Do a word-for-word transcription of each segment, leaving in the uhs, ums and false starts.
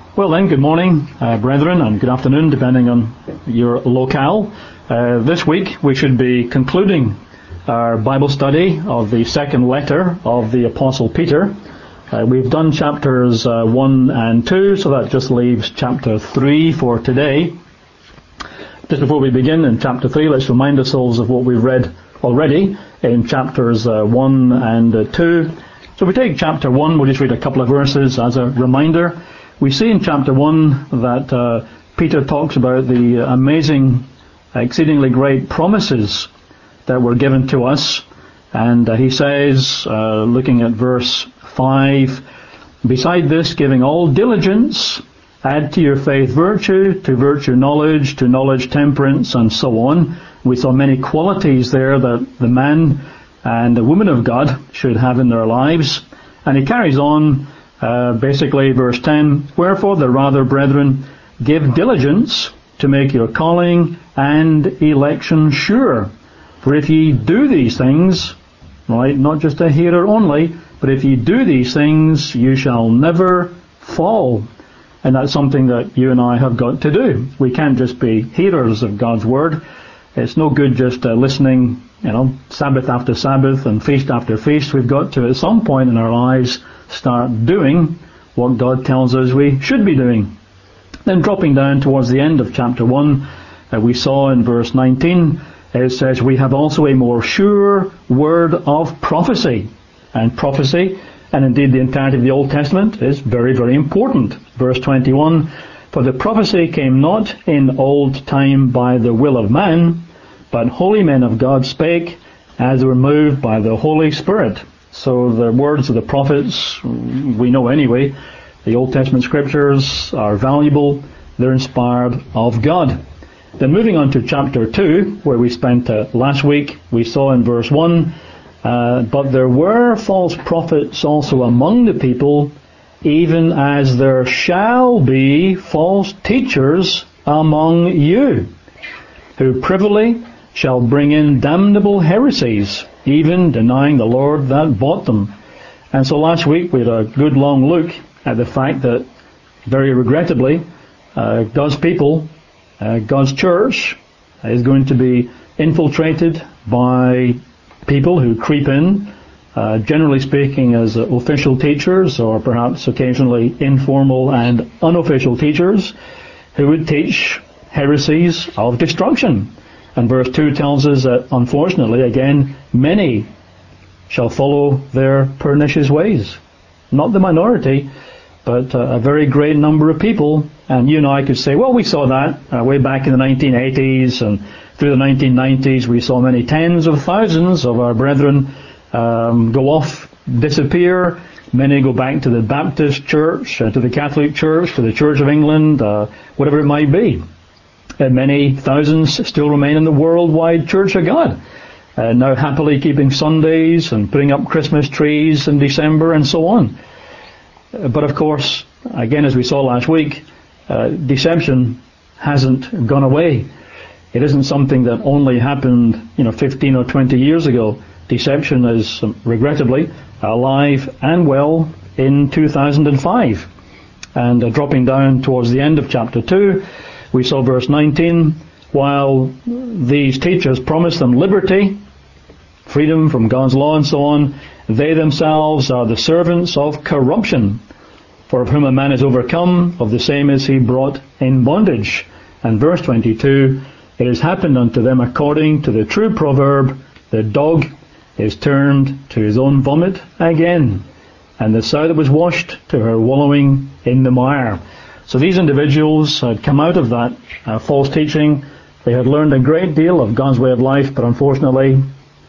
Well then, good morning, uh, brethren, and good afternoon, depending on your locale. Uh, this week we should be concluding our Bible study of the second letter of the Apostle Peter. Uh, we've done chapters uh, one and two, so that just leaves chapter three for today. Just before we begin in chapter three, let's remind ourselves of what we've read already in chapters uh, one and uh, two. So if we take chapter one, we'll just read a couple of verses as a reminder. We see in chapter one that uh, Peter talks about the amazing, exceedingly great promises that were given to us. And uh, he says, uh, looking at verse five, beside this, giving all diligence, add to your faith virtue, to virtue knowledge, to knowledge temperance, and so on. We saw many qualities there that the man and the woman of God should have in their lives. And he carries on, uh, basically, verse ten, wherefore the rather, brethren, give diligence to make your calling and election sure. For if ye do these things, right, not just a hearer only, but if ye do these things, you shall never fall. And that's something that you and I have got to do. We can't just be hearers of God's Word. It's no good just uh, listening, you know, Sabbath after Sabbath and feast after feast. We've got to, at some point in our lives, start doing what God tells us we should be doing. Then dropping down towards the end of chapter one, uh, we saw in verse nineteen, it says, we have also a more sure word of prophecy. And prophecy, and indeed the entirety of the Old Testament, is very, very important. Verse twenty-one, for the prophecy came not in old time by the will of man, but holy men of God spake as were moved by the Holy Spirit. So the words of the prophets, we know anyway, the Old Testament scriptures are valuable, they're inspired of God. Then moving on to chapter two, where we spent uh, last week, we saw in verse one, uh, but there were false prophets also among the people, even as there shall be false teachers among you, who privily shall bring in damnable heresies, even denying the Lord that bought them. And so last week we had a good long look at the fact that, very regrettably, uh, God's people, uh, God's church, is going to be infiltrated by people who creep in, uh, generally speaking as uh, official teachers, or perhaps occasionally informal and unofficial teachers, who would teach heresies of destruction. And verse two tells us that, unfortunately, again, many shall follow their pernicious ways. Not the minority, but uh, a very great number of people. And you and I could say, well, we saw that uh, way back in the nineteen eighties, and through the nineteen nineties we saw many tens of thousands of our brethren um, go off, disappear. Many go back to the Baptist Church, uh, to the Catholic Church, to the Church of England, uh, whatever it might be. And many thousands still remain in the worldwide Church of God, uh, now happily keeping Sundays and putting up Christmas trees in December and so on. Uh, but of course, again, as we saw last week, uh, deception hasn't gone away. It isn't something that only happened, you know, fifteen or twenty years ago. Deception is, um, regrettably, alive and well in two thousand five. And uh, dropping down towards the end of chapter two, we saw verse nineteen, while these teachers promise them liberty, freedom from God's law and so on, they themselves are the servants of corruption. For of whom a man is overcome, of the same is he brought in bondage. And verse twenty-two, it has happened unto them according to the true proverb, the dog is turned to his own vomit again, and the sow that was washed to her wallowing in the mire. So these individuals had come out of that uh, false teaching. They had learned a great deal of God's way of life, but unfortunately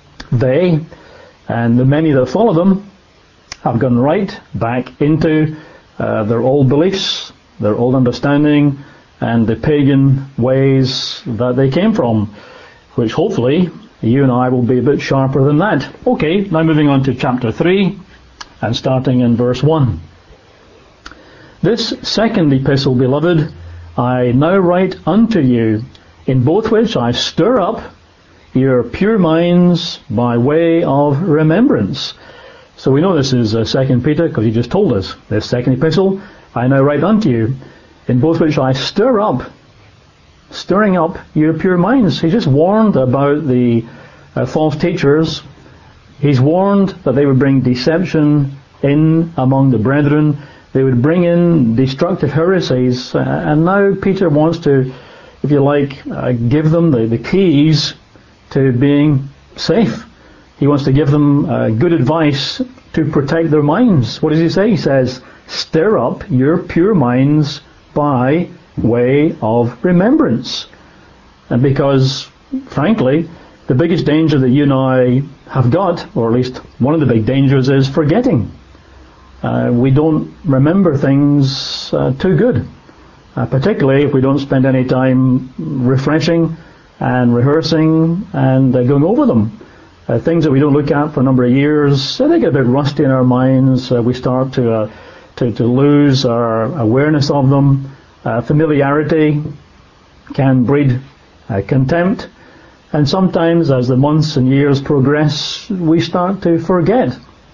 they and the many that follow them have gone right back into uh, their old beliefs, their old understanding, and the pagan ways that they came from, which hopefully you and I will be a bit sharper than that. Okay, now moving on to chapter three and starting in verse one. This second epistle, beloved, I now write unto you, in both which I stir up your pure minds by way of remembrance. So we know this is uh, Second Peter, because he just told us, this second epistle, I now write unto you. in both which I stir up, stirring up your pure minds. He just warned about the uh, false teachers. He's warned that they would bring deception in among the brethren. They would bring in destructive heresies. Uh, and now Peter wants to, if you like, uh, give them the, the keys to being safe. He wants to give them uh, good advice to protect their minds. What does he say? He says, stir up your pure minds by way of remembrance. And because, frankly, the biggest danger that you and I have got, or at least one of the big dangers, is forgetting. Uh, we don't remember things uh, too good, uh, particularly if we don't spend any time refreshing and rehearsing and uh, going over them. Uh, things that we don't look at for a number of years, so they get a bit rusty in our minds. Uh, we start to, uh, to to lose our awareness of them. Uh, familiarity can breed uh, contempt, and sometimes as the months and years progress, we start to forget.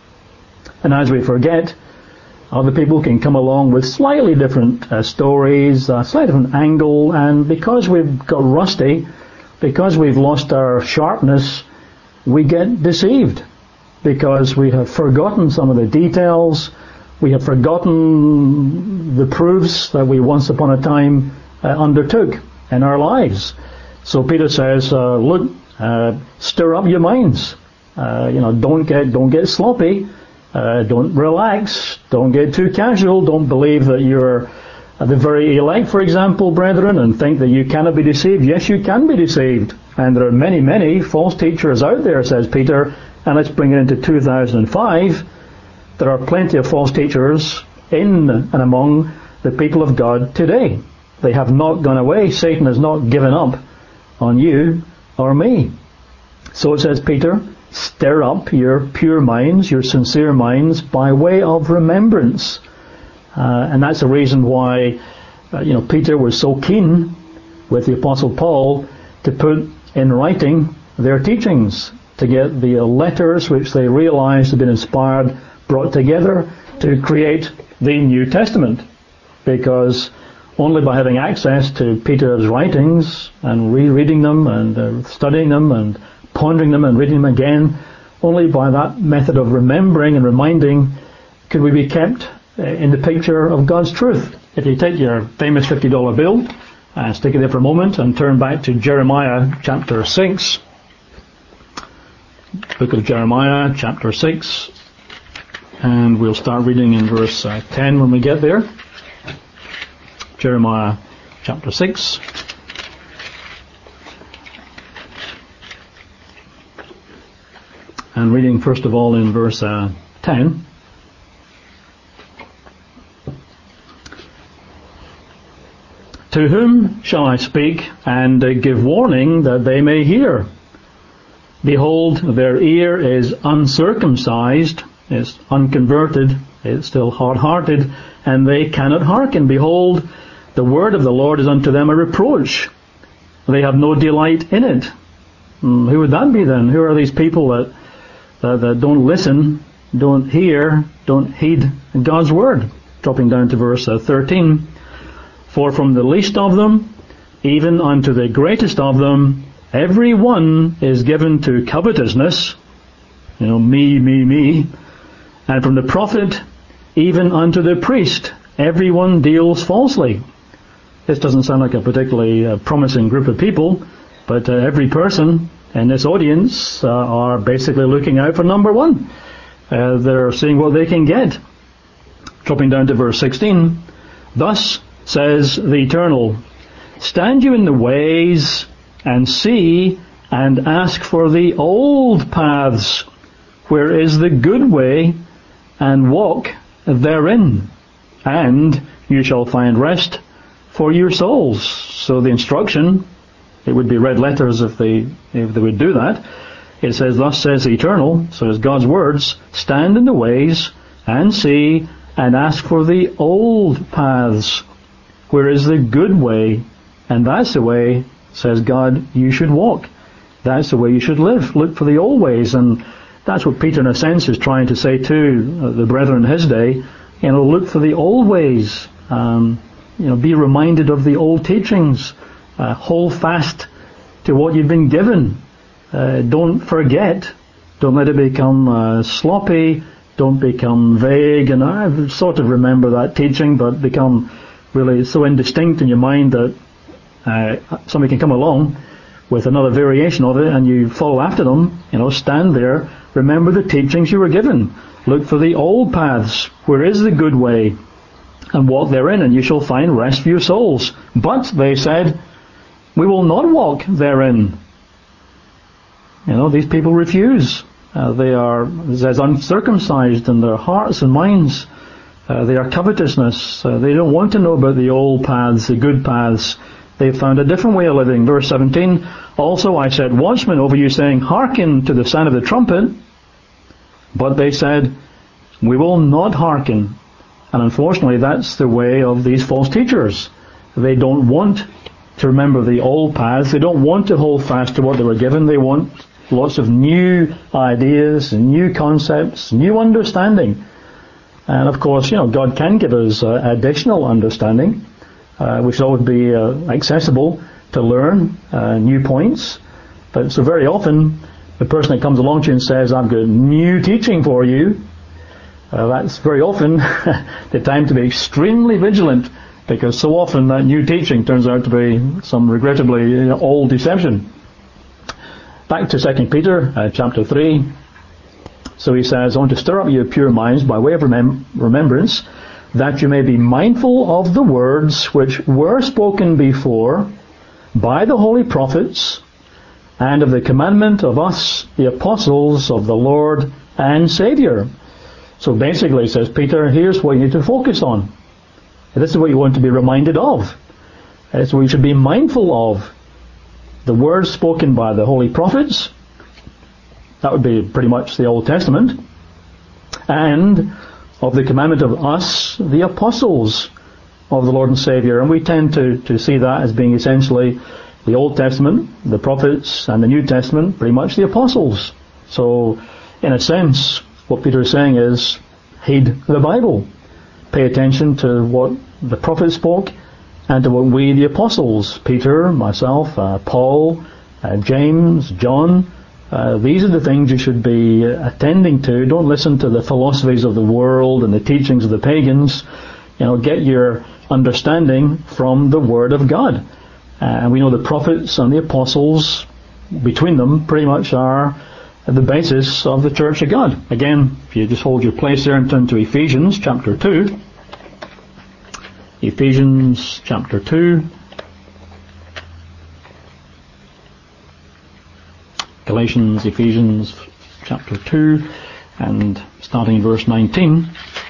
And as we forget, other people can come along with slightly different uh, stories, a slightly different angle, and because we've got rusty, because we've lost our sharpness, we get deceived because we have forgotten some of the details. We have forgotten the proofs that we once upon a time uh, undertook in our lives. So Peter says, uh, look, uh, stir up your minds. Uh, you know, don't get don't get sloppy. Uh, don't relax. Don't get too casual. Don't believe that you're the very elect, for example, brethren, and think that you cannot be deceived. Yes, you can be deceived. And there are many, many false teachers out there, says Peter, and let's bring it into two thousand five. There are plenty of false teachers in and among the people of God today. They have not gone away. Satan has not given up on you or me. So it says, Peter, stir up your pure minds, your sincere minds, by way of remembrance. Uh, and that's the reason why, uh, you know, Peter was so keen with the Apostle Paul to put in writing their teachings, to get the letters which they realized had been inspired brought together to create the New Testament. Because only by having access to Peter's writings and rereading them and uh, studying them and pondering them and reading them again, only by that method of remembering and reminding could we be kept in the picture of God's truth. If you take your famous fifty dollar bill and stick it there for a moment and turn back to Jeremiah chapter six, book of Jeremiah chapter six, and we'll start reading in verse uh, ten when we get there. Jeremiah chapter six. And reading first of all in verse uh, ten. To whom shall I speak and uh, give warning that they may hear? Behold, their ear is uncircumcised, is unconverted, is still hard-hearted, and they cannot hearken. Behold, the word of the Lord is unto them a reproach. They have no delight in it. Hmm, who would that be then? Who are these people that, that, that don't listen, don't hear, don't heed God's word? Dropping down to verse uh, thirteen. For from the least of them, even unto the greatest of them, every one is given to covetousness, you know, me, me, me. And from the prophet, even unto the priest, everyone deals falsely. This doesn't sound like a particularly uh, promising group of people, but uh, every person in this audience uh, are basically looking out for number one. Uh, they're seeing what they can get. Dropping down to verse sixteen. Thus says the Eternal, stand you in the ways and see and ask for the old paths, where is the good way, and walk therein, and you shall find rest for your souls. So the instruction, it would be red letters if they if they would do that. It says, thus says the Eternal, so it's God's words, stand in the ways and see and ask for the old paths, where is the good way, and that's the way, says God, you should walk. That's the way you should live. Look for the old ways. And that's what Peter, in a sense, is trying to say to the brethren in his day. You know, look for the old ways. Um, you know, be reminded of the old teachings. Uh, hold fast to what you've been given. Uh, don't forget. Don't let it become uh, sloppy. Don't become vague. And I sort of remember that teaching, but become really so indistinct in your mind that uh, somebody can come along with another variation of it, and you follow after them. You know, stand there. Remember the teachings you were given. Look for the old paths. Where is the good way? And walk therein, and you shall find rest for your souls. But they said, we will not walk therein. You know, these people refuse. Uh, they are, it says, uncircumcised in their hearts and minds. Uh, they are covetousness. Uh, they don't want to know about the old paths, the good paths. They've found a different way of living. Verse seventeen, also I set watchmen over you, saying, hearken to the sound of the trumpet. But they said, we will not hearken. And unfortunately, that's the way of these false teachers. They don't want to remember the old paths. They don't want to hold fast to what they were given. They want lots of new ideas, new concepts, new understanding. And of course, you know, God can give us uh, additional understanding, uh, which will always be uh, accessible to learn uh, new points. But so very often, the person that comes along to you and says, I've got new teaching for you, uh, that's very often the time to be extremely vigilant, because so often that new teaching turns out to be some regrettably you know, old deception. Back to Second Peter uh, chapter three. So he says, I want to stir up your pure minds by way of remem- remembrance, that you may be mindful of the words which were spoken before by the holy prophets, and of the commandment of us, the apostles of the Lord and Saviour. So basically, says Peter, here's what you need to focus on. This is what you want to be reminded of. It's what you should be mindful of. The words spoken by the holy prophets, that would be pretty much the Old Testament, and of the commandment of us, the apostles of the Lord and Saviour. And we tend to, to see that as being essentially the Old Testament, the prophets, and the New Testament, pretty much the apostles. So, in a sense, what Peter is saying is, heed the Bible. Pay attention to what the prophets spoke, and to what we, the apostles, Peter, myself, uh, Paul, uh, James, John, uh, these are the things you should be attending to. Don't listen to the philosophies of the world and the teachings of the pagans. You know, get your understanding from the Word of God. Uh, and we know the prophets and the apostles, between them, pretty much are the basis of the Church of God. Again, if you just hold your place there and turn to Ephesians chapter two. Ephesians chapter two. Galatians, Ephesians chapter two, and starting in verse nineteen.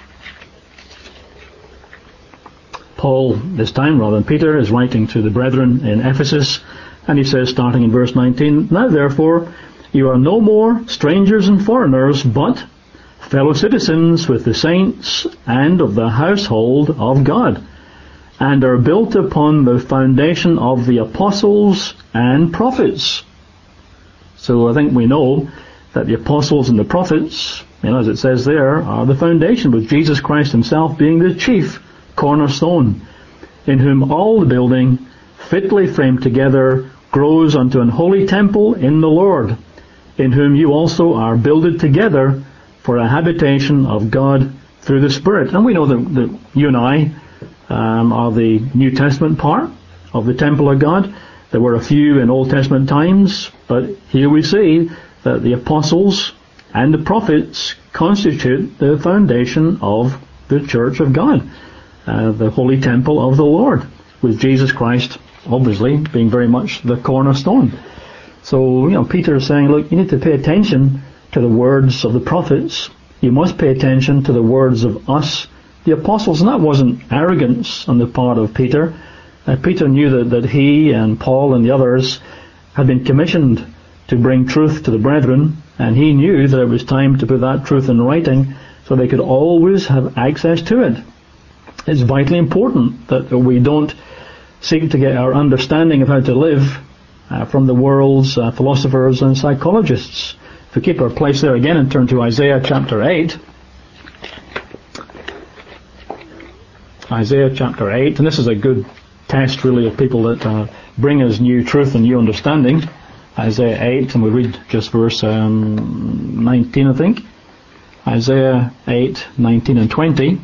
Paul, this time rather than Peter, is writing to the brethren in Ephesus, and he says, starting in verse nineteen, Now therefore you are no more strangers and foreigners, but fellow citizens with the saints and of the household of God, and are built upon the foundation of the apostles and prophets. So I think we know that the apostles and the prophets, you know, as it says there, are the foundation, with Jesus Christ himself being the chief cornerstone, in whom all the building, fitly framed together, grows unto an holy temple in the Lord, in whom you also are builded together for a habitation of God through the Spirit. And we know that, that you and I um, are the New Testament part of the temple of God. There were a few in Old Testament times, but here we see that the apostles and the prophets constitute the foundation of the Church of God, uh, the holy temple of the Lord, with Jesus Christ obviously being very much the cornerstone. So, you know, Peter is saying, look, you need to pay attention to the words of the prophets. You must pay attention to the words of us, the apostles. And that wasn't arrogance on the part of Peter. Uh, Peter knew that, that he and Paul and the others had been commissioned to bring truth to the brethren, and he knew that it was time to put that truth in writing so they could always have access to it. It's vitally important that we don't seek to get our understanding of how to live uh, from the world's uh, philosophers and psychologists. If we keep our place there again and turn to Isaiah chapter eight. Isaiah chapter eight, and this is a good test really of people that uh, bring us new truth and new understanding. Isaiah eight, and we read just verse um, nineteen, I think. Isaiah eight, nineteen and twenty.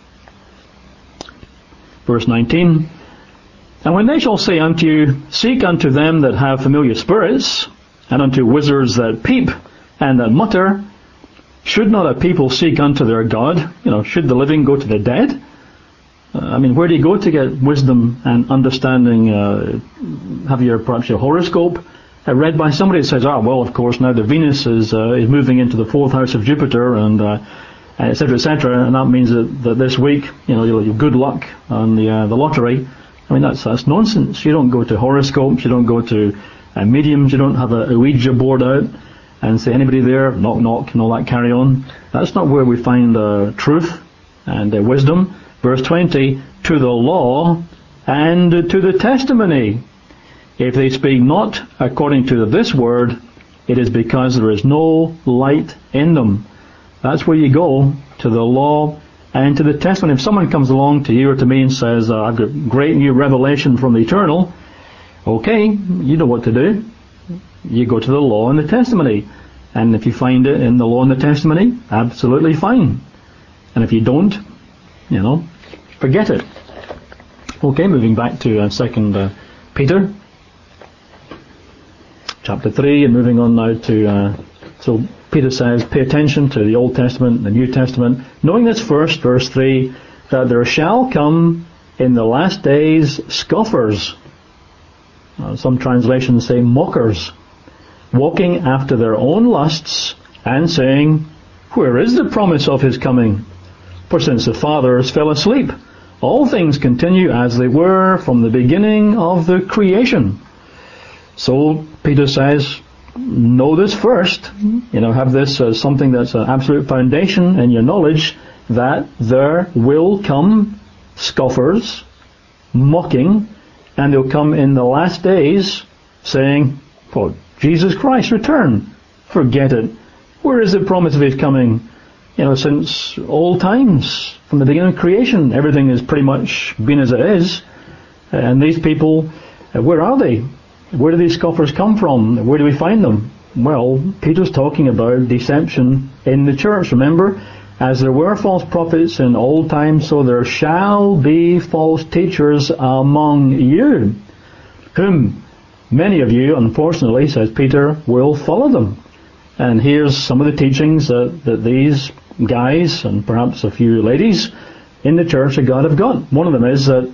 Verse nineteen. And when they shall say unto you, seek unto them that have familiar spirits, and unto wizards that peep and that mutter, should not a people seek unto their God? You know, should the living go to the dead? Uh, I mean, where do you go to get wisdom and understanding? Uh, have you perhaps your horoscope uh, read by somebody that says, ah, well, of course, now the Venus is uh, is moving into the fourth house of Jupiter, and uh, et cetera, et cetera, and that means that, that this week, you know, you'll have good luck on the uh, the lottery. I mean, that's that's nonsense. You don't go to horoscopes, you don't go to uh, mediums, you don't have a, a Ouija board out and say, anybody there, knock, knock, and all that carry on. That's not where we find uh, truth and uh, wisdom. Verse twenty, to the law and to the testimony. If they speak not according to this word, it is because there is no light in them. That's where you go, to the law and to the testimony. If someone comes along to you or to me and says, uh, I've got great new revelation from the eternal, okay, you know what to do. You go to the law and the testimony. And if you find it in the law and the testimony, absolutely fine. And if you don't, you know, forget it. Okay, moving back to uh, Second uh, Peter, chapter three, and moving on now to, uh, so Peter says, pay attention to the Old Testament, the New Testament, knowing this first, verse three, that there shall come in the last days scoffers. Uh, some translations say mockers, walking after their own lusts, and saying, where is the promise of his coming? For since the fathers fell asleep, all things continue as they were from the beginning of the creation. So Peter says, know this first, you know, have this as something that's an absolute foundation in your knowledge, that there will come scoffers, mocking, and they'll come in the last days saying, well, Jesus Christ, return. Forget it. Where is the promise of his coming? You know, since old times, from the beginning of creation, everything has pretty much been as it is. And these people, uh, where are they? Where do these scoffers come from? Where do we find them? Well, Peter's talking about deception in the church. Remember, as there were false prophets in old times, so there shall be false teachers among you, whom many of you, unfortunately, says Peter, will follow them. And here's some of the teachings that, that these guys, and perhaps a few ladies, in the Church of God have got. One of them is that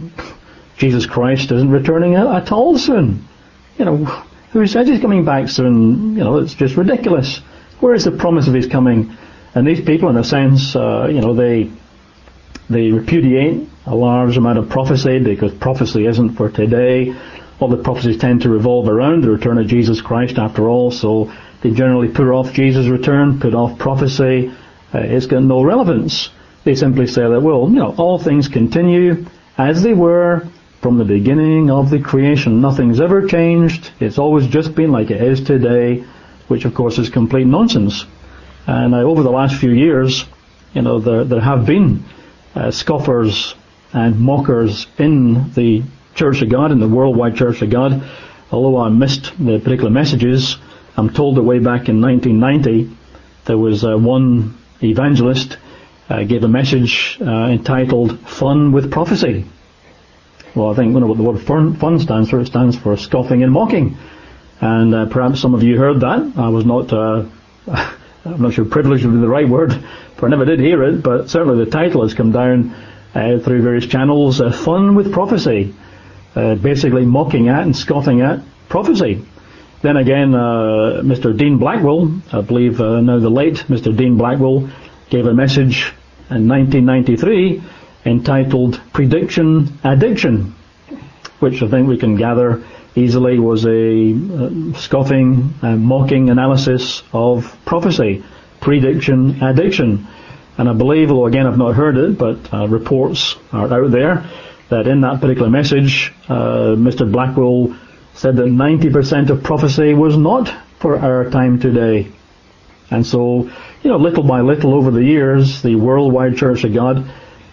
Jesus Christ isn't returning at all soon. You know, who says he's coming back soon? You know, it's just ridiculous. Where is the promise of his coming? And these people, in a sense, uh, you know, they they repudiate a large amount of prophecy, because prophecy isn't for today. All the prophecies tend to revolve around the return of Jesus Christ after all, so they generally put off Jesus' return, put off prophecy. Uh, it's got no relevance. They simply say that, well, you know, all things continue as they were from the beginning of the creation. Nothing's ever changed. It's always just been like it is today, which of course is complete nonsense. And uh, over the last few years, you know, there, there have been uh, scoffers and mockers in the Church of God, in the worldwide Church of God. Although I missed the particular messages, I'm told that way back in nineteen ninety, there was uh, one evangelist uh, gave a message uh, entitled "Fun with Prophecy." Well, I think you know what the word fun, fun stands for. It stands for scoffing and mocking. And uh, perhaps some of you heard that. I was not, uh, I'm not sure privileged would be the right word, for I never did hear it, but certainly the title has come down uh, through various channels, uh, Fun with Prophecy. Uh, basically mocking at and scoffing at prophecy. Then again, uh, Mister Dean Blackwell, I believe uh, now the late Mister Dean Blackwell, gave a message in nineteen ninety-three entitled Prediction Addiction, which I think we can gather easily was a uh, scoffing and mocking analysis of prophecy. Prediction Addiction. And I believe, although again I've not heard it, but uh, reports are out there, that in that particular message, uh, Mister Blackwell said that ninety percent of prophecy was not for our time today. And so, you know, little by little over the years, the worldwide Church of God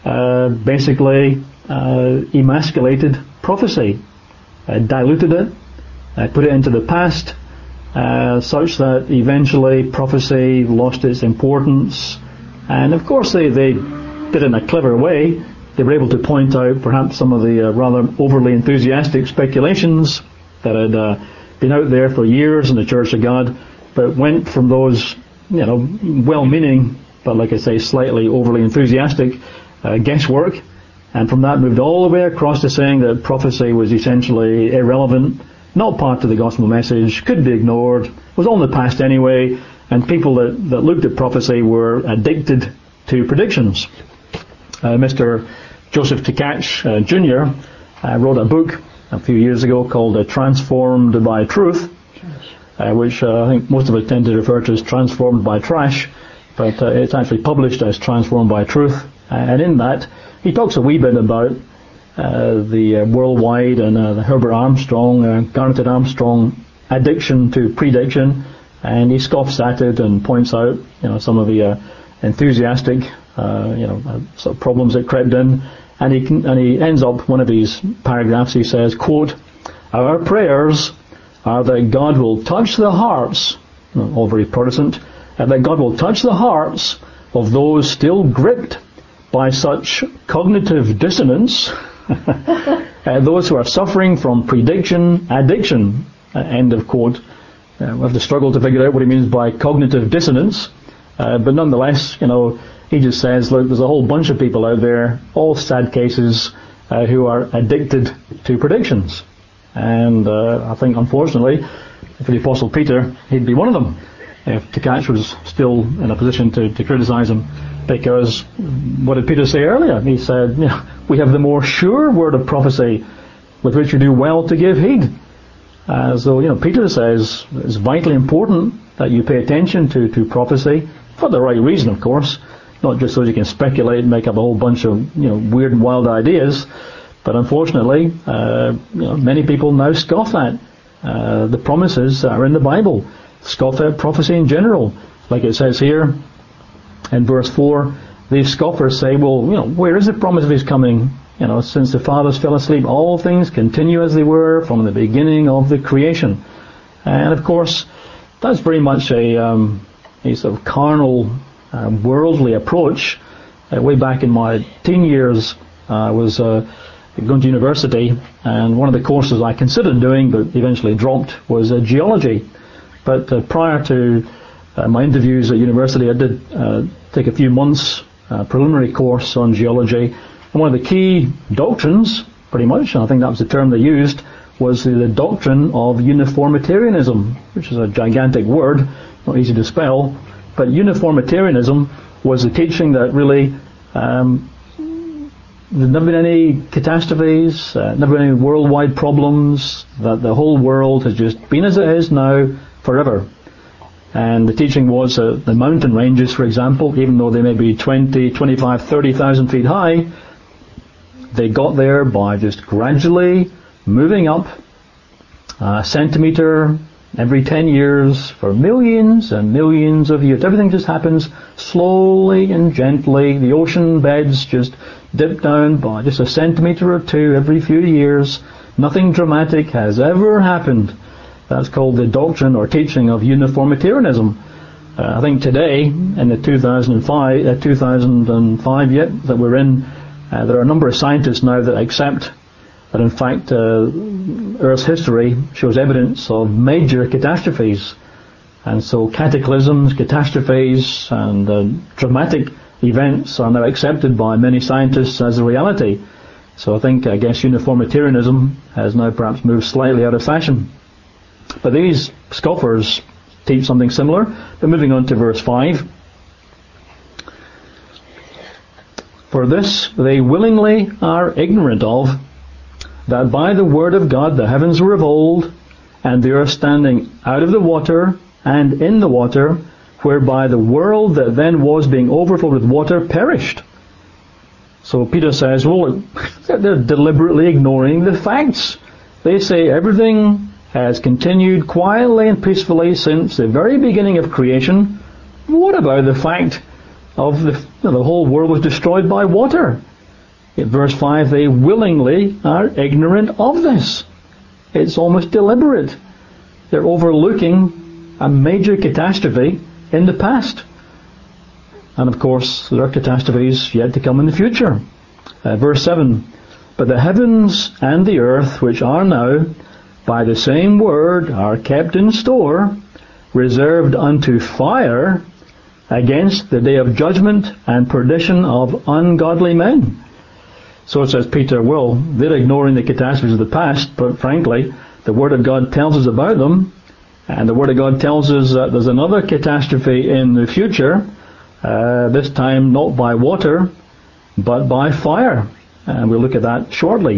uh, basically uh, emasculated prophecy, uh, diluted it, uh, put it into the past, uh, such that eventually prophecy lost its importance. And of course they, they did it in a clever way. They were able to point out perhaps some of the uh, rather overly enthusiastic speculations that had uh, been out there for years in the Church of God, but went from those, you know, well-meaning, but like I say, slightly overly enthusiastic uh, guesswork, and from that moved all the way across to saying that prophecy was essentially irrelevant, not part of the gospel message, could be ignored, was all in the past anyway, and people that, that looked at prophecy were addicted to predictions. Uh, Mister Joseph Tkach uh, Junior Uh, wrote a book a few years ago called uh, Transformed by Truth, uh, which uh, I think most of us tend to refer to as Transformed by Trash, but uh, it's actually published as Transformed by Truth. Uh, and in that, he talks a wee bit about uh, the uh, worldwide and uh, the Herbert Armstrong, uh, Garnet Armstrong addiction to prediction, and he scoffs at it and points out, you know, some of the uh, enthusiastic, uh, you know, uh, sort of problems that crept in. And he can, and he ends up one of these paragraphs. He says, quote, "Our prayers are that God will touch the hearts," all very Protestant, and that God will touch the hearts of those still gripped by such cognitive dissonance, uh, those who are suffering from prediction addiction. Uh, end of quote. Uh, we have to struggle to figure out what he means by cognitive dissonance, uh, but nonetheless, you know, he just says, look, there's a whole bunch of people out there, all sad cases, uh, who are addicted to predictions. And uh, I think, unfortunately, for the Apostle Peter, he'd be one of them, if Tkach was still in a position to, to criticize him. Because, what did Peter say earlier? He said, you know, we have the more sure word of prophecy, with which you do well to give heed. Uh, so, you know, Peter says it's vitally important that you pay attention to, to prophecy, for the right reason, of course. Not just so you can speculate and make up a whole bunch of, you know, weird and wild ideas, but unfortunately, uh, you know, many people now scoff at uh, the promises that are in the Bible, scoff at prophecy in general. Like it says here in verse four, these scoffers say, well, you know, where is the promise of his coming? You know, since the fathers fell asleep, all things continue as they were from the beginning of the creation. And of course, that's very much a, um, a sort of carnal, Uh, worldly approach. Uh, way back in my teen years, uh, I was uh, going to university, and one of the courses I considered doing, but eventually dropped, was uh, geology. But uh, prior to uh, my interviews at university, I did uh, take a few months uh, preliminary course on geology, and one of the key doctrines, pretty much, and I think that was the term they used, was the, the doctrine of uniformitarianism, which is a gigantic word, not easy to spell. But uniformitarianism was the teaching that really um, there's never been any catastrophes, uh, never been any worldwide problems, that the whole world has just been as it is now forever. And the teaching was that the mountain ranges, for example, even though they may be twenty, twenty-five, thirty thousand feet high, they got there by just gradually moving up a centimetre every ten years for millions and millions of years. Everything just happens slowly and gently. The ocean beds just dip down by just a centimetre or two every few years. Nothing dramatic has ever happened. That's called the doctrine or teaching of uniformitarianism. Uh, I think today, in the two thousand five, uh, two thousand five yet that we're in, uh, there are a number of scientists now that accept that in fact uh, Earth's history shows evidence of major catastrophes. And so cataclysms, catastrophes and uh, dramatic events are now accepted by many scientists as a reality. So I think, I guess, uniformitarianism has now perhaps moved slightly out of fashion. But these scoffers teach something similar. But moving on to verse five. For this they willingly are ignorant of, that by the word of God the heavens were of old, and the earth standing out of the water and in the water, whereby the world that then was being overflowed with water perished. So Peter says, well, they're deliberately ignoring the facts. They say everything has continued quietly and peacefully since the very beginning of creation. What about the fact of the, you know, the whole world was destroyed by water? In verse five, they willingly are ignorant of this. It's almost deliberate. They're overlooking a major catastrophe in the past. And of course, there are catastrophes yet to come in the future. Uh, verse seven, but the heavens and the earth, which are now, by the same word, are kept in store, reserved unto fire, against the day of judgment and perdition of ungodly men. So it says Peter, well, they're ignoring the catastrophes of the past, but frankly, the Word of God tells us about them, and the Word of God tells us that there's another catastrophe in the future, uh, this time not by water, but by fire. And we'll look at that shortly.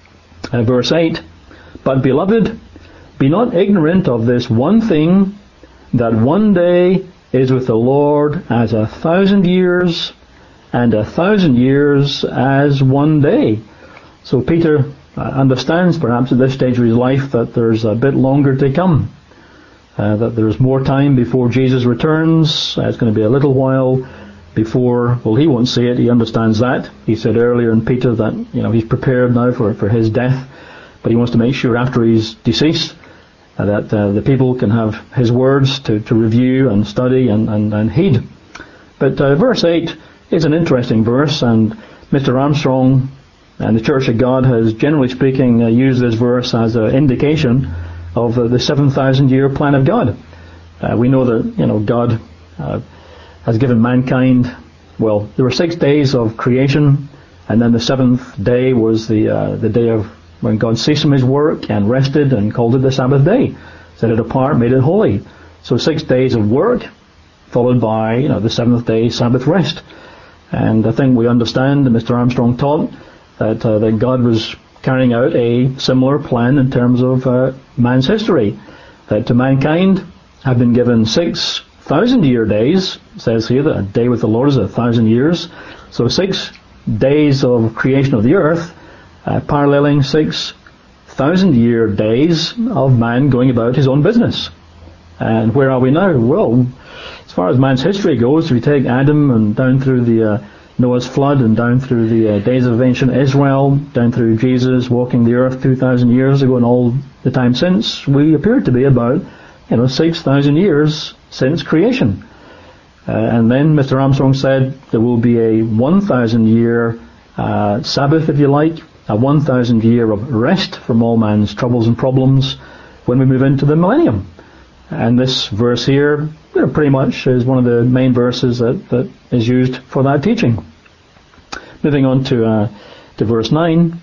Uh, verse eight, but beloved, be not ignorant of this one thing, that one day is with the Lord as a thousand years, and a thousand years as one day. So Peter uh, understands perhaps at this stage of his life that there's a bit longer to come, uh, that there's more time before Jesus returns. Uh, it's going to be a little while before, well, he won't see it, he understands that. He said earlier in Peter that, you know, he's prepared now for, for his death, but he wants to make sure after he's deceased uh, that uh, the people can have his words to, to review and study and, and, and heed. But uh, verse eight is an interesting verse, and Mister Armstrong and the Church of God has, generally speaking, uh, used this verse as an indication of uh, the seven thousand year plan of God. Uh, we know that, you know, God uh, has given mankind, well, there were six days of creation, and then the seventh day was the uh, the day of when God ceased from his work and rested and called it the Sabbath day. Set it apart, made it holy. So six days of work, followed by, you know, the seventh day Sabbath rest. And I think we understand that Mister Armstrong taught that, uh, that God was carrying out a similar plan in terms of uh, man's history. That to mankind have been given six thousand year days. It says here that a day with the Lord is a thousand years. So six days of creation of the earth, uh, paralleling six thousand year days of man going about his own business. And where are we now? Well, as far as man's history goes, if we take Adam and down through the uh, Noah's flood and down through the uh, days of ancient Israel, down through Jesus walking the earth two thousand years ago and all the time since, we appear to be about, you know, six thousand years since creation. Uh, and then Mister Armstrong said there will be a one thousand year uh, Sabbath, if you like, a one thousand year of rest from all man's troubles and problems when we move into the millennium. And this verse here, you know, pretty much is one of the main verses that, that is used for that teaching. Moving on to uh, to verse nine.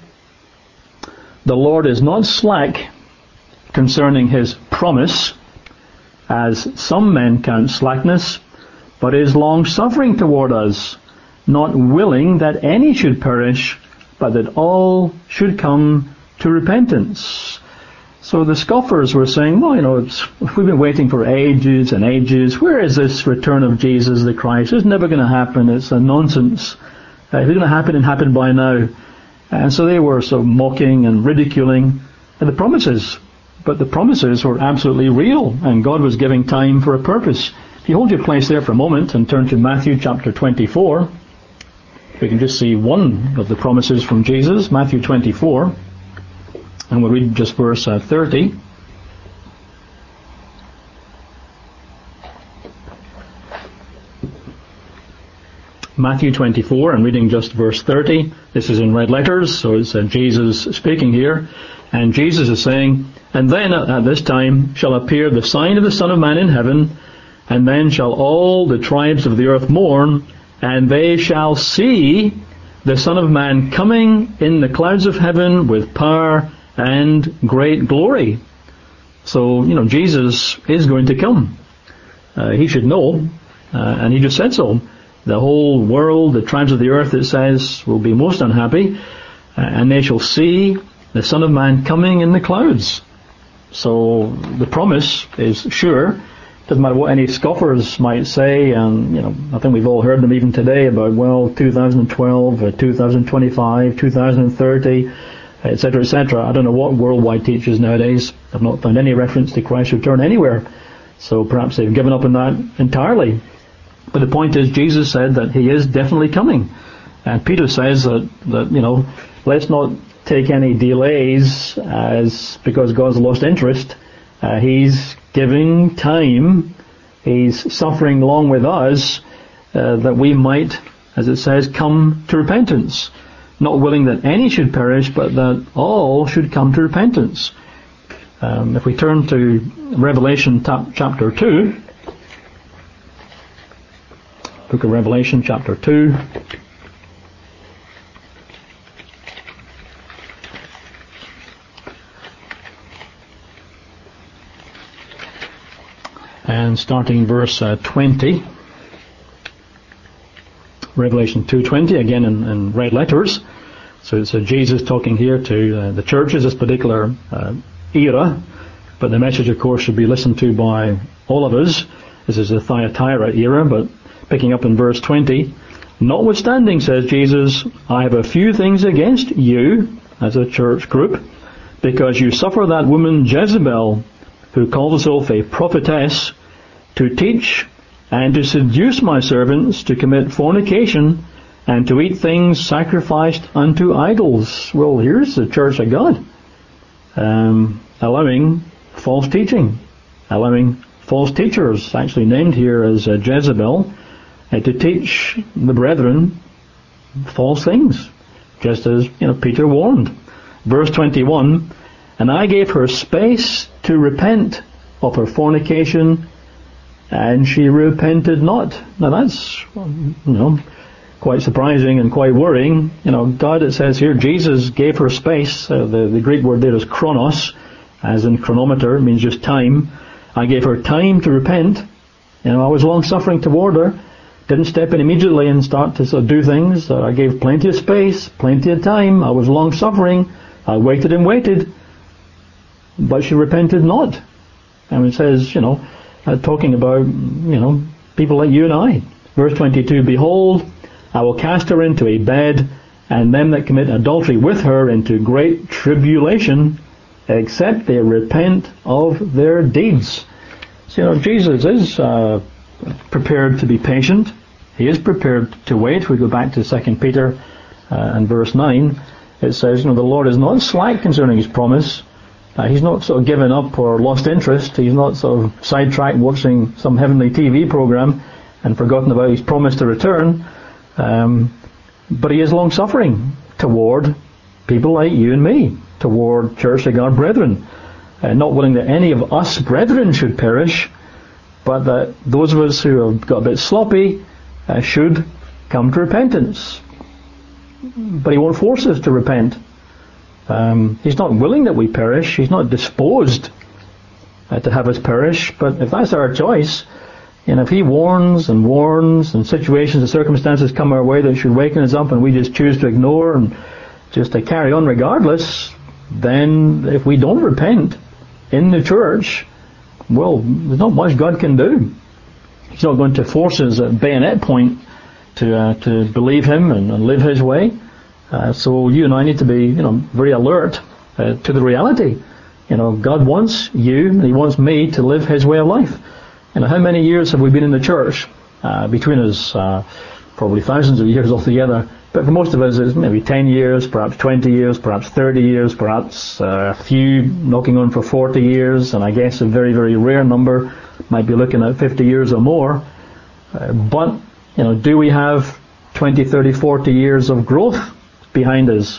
The Lord is not slack concerning his promise, as some men count slackness, but is long-suffering toward us, not willing that any should perish, but that all should come to repentance. So the scoffers were saying, well, you know, it's, we've been waiting for ages and ages. Where is this return of Jesus the Christ? It's never going to happen. It's a nonsense. Uh, if it's going to happen, it happened by now. And so they were sort of mocking and ridiculing the promises. But the promises were absolutely real, and God was giving time for a purpose. If you hold your place there for a moment and turn to Matthew chapter twenty-four, we can just see one of the promises from Jesus, Matthew twenty-four. And we'll read just verse uh, thirty. Matthew twenty-four, I'm reading just verse thirty. This is in red letters, so it's uh, Jesus speaking here. And Jesus is saying, and then at this time shall appear the sign of the Son of Man in heaven, and then shall all the tribes of the earth mourn, and they shall see the Son of Man coming in the clouds of heaven with power and great glory. So, you know, Jesus is going to come. Uh, he should know, uh, and he just said so. The whole world, the tribes of the earth, it says, will be most unhappy, uh, and they shall see the Son of Man coming in the clouds. So the promise is sure. Doesn't matter what any scoffers might say, and you know, I think we've all heard them even today about, well, two thousand twelve, uh, two thousand twenty-five, two thousand thirty, et cetera, et cetera. I don't know what worldwide teaches nowadays. I've not found any reference to Christ's return anywhere. So perhaps they've given up on that entirely. But the point is, Jesus said that he is definitely coming. And Peter says that, that you know, let's not take any delays as because God's lost interest. Uh, he's giving time. He's suffering along with us uh, that we might, as it says, come to repentance. Not willing that any should perish, but that all should come to repentance. Um, if we turn to Revelation ta- chapter two, book of Revelation chapter two, and starting verse uh, twenty, Revelation two twenty, again in, in red letters. So it's uh, Jesus talking here to uh, the churches, this particular uh, era, but the message, of course, should be listened to by all of us. This is the Thyatira era, but picking up in verse twenty, notwithstanding, says Jesus, I have a few things against you, as a church group, because you suffer that woman Jezebel, who calls herself a prophetess, to teach and to seduce my servants to commit fornication and to eat things sacrificed unto idols. Well, here's the church of God, um, allowing false teaching, allowing false teachers, actually named here as uh, Jezebel, uh, to teach the brethren false things, just as you know Peter warned. Verse twenty-one, and I gave her space to repent of her fornication, and she repented not. Now that's, you know, quite surprising and quite worrying. You know, God, it says here, Jesus gave her space. Uh, the, the Greek word there is chronos, as in chronometer, it means just time. I gave her time to repent. You know, I was long-suffering toward her. Didn't step in immediately and start to sort of do things. Uh, I gave plenty of space, plenty of time. I was long-suffering. I waited and waited. But she repented not. And it says, you know, uh, talking about, you know, people like you and I. Verse twenty-two, behold, I will cast her into a bed, and them that commit adultery with her into great tribulation, except they repent of their deeds. So, you know, Jesus is uh, prepared to be patient. He is prepared to wait. We go back to Second Peter uh, and verse nine. It says, you know, the Lord is not slack concerning His promise. Uh, he's not sort of given up or lost interest. He's not sort of sidetracked watching some heavenly T V program and forgotten about His promise to return. Um, but He is long-suffering toward people like you and me, toward Church of God brethren, uh, not willing that any of us brethren should perish, but that those of us who have got a bit sloppy uh, should come to repentance. But He won't force us to repent. Um, he's not willing that we perish. He's not disposed uh, to have us perish. But if that's our choice, and if He warns and warns and situations and circumstances come our way that should waken us up and we just choose to ignore and just to carry on regardless, then if we don't repent in the church, well, there's not much God can do. He's not going to force us at bayonet point to uh, to believe Him and, and live His way. Uh, so you and I need to be, you know, very alert uh, to the reality. You know, God wants you and He wants me to live His way of life. You know, how many years have we been in the church? Uh, between us, uh, probably thousands of years altogether. But for most of us, it's maybe ten years, perhaps twenty years, perhaps thirty years, perhaps uh, a few knocking on for forty years, and I guess a very, very rare number might be looking at fifty years or more. Uh, but, you know, do we have twenty, thirty, forty years of growth behind us?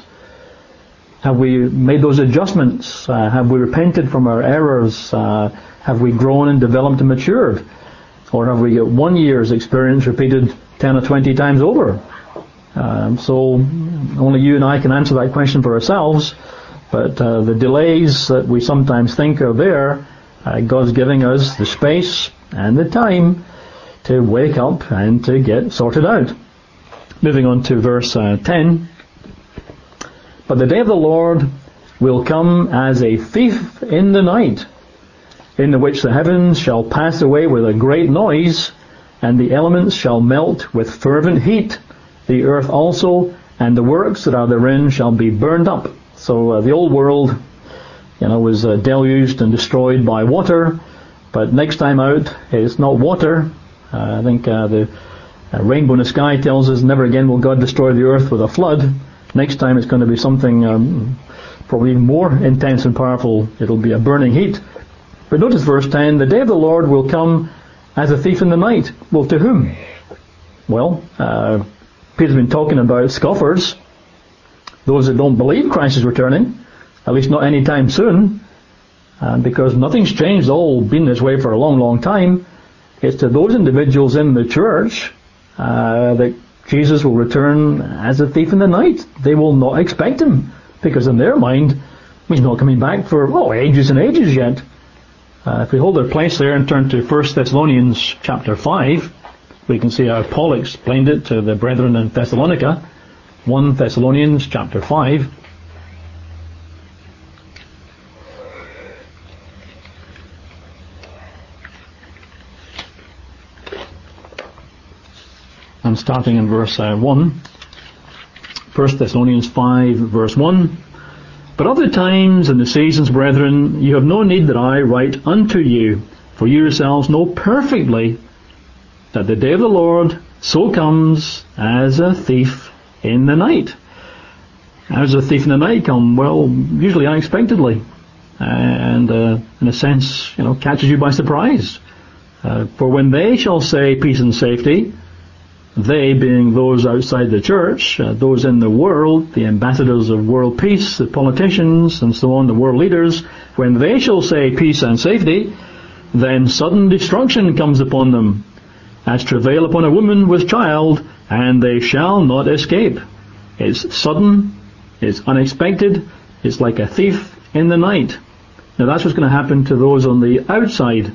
Have we made those adjustments? Uh, have we repented from our errors? Uh, have we grown and developed and matured? Or have we got one year's experience repeated ten or twenty times over? Um, so only you and I can answer that question for ourselves. But uh, the delays that we sometimes think are there, uh, God's giving us the space and the time to wake up and to get sorted out. Moving on to verse uh, ten. But the day of the Lord will come as a thief in the night, in the which the heavens shall pass away with a great noise, and the elements shall melt with fervent heat. The earth also and the works that are therein shall be burned up. So uh, the old world, you know, was uh, deluged and destroyed by water, but next time out it's not water. Uh, I think uh, the Uh, Rainbow in the Sky tells us never again will God destroy the earth with a flood. Next time it's going to be something um, probably even more intense and powerful. It'll be a burning heat. But notice verse ten, the day of the Lord will come as a thief in the night. Well, to whom? Well, uh, Peter's been talking about scoffers, those that don't believe Christ is returning, at least not anytime soon, uh, because nothing's changed, it's all been this way for a long, long time. It's to those individuals in the church uh, that Jesus will return as a thief in the night. They will not expect him, because in their mind, he's not coming back for, oh, ages and ages yet. Uh, if we hold our place there and turn to First Thessalonians chapter five, we can see how Paul explained it to the brethren in Thessalonica. First Thessalonians chapter five. I'm starting in verse uh, one. First Thessalonians five, verse one. But other times and the seasons, brethren, you have no need that I write unto you, for you yourselves know perfectly that the day of the Lord so comes as a thief in the night. How does a thief in the night come? Well, usually unexpectedly, and uh, in a sense, you know, catches you by surprise. Uh, for when they shall say peace and safety, they being those outside the church, uh, those in the world, the ambassadors of world peace, the politicians and so on, the world leaders, when they shall say peace and safety, then sudden destruction comes upon them, as travail upon a woman with child, and they shall not escape. It's sudden, it's unexpected, it's like a thief in the night. Now that's what's going to happen to those on the outside.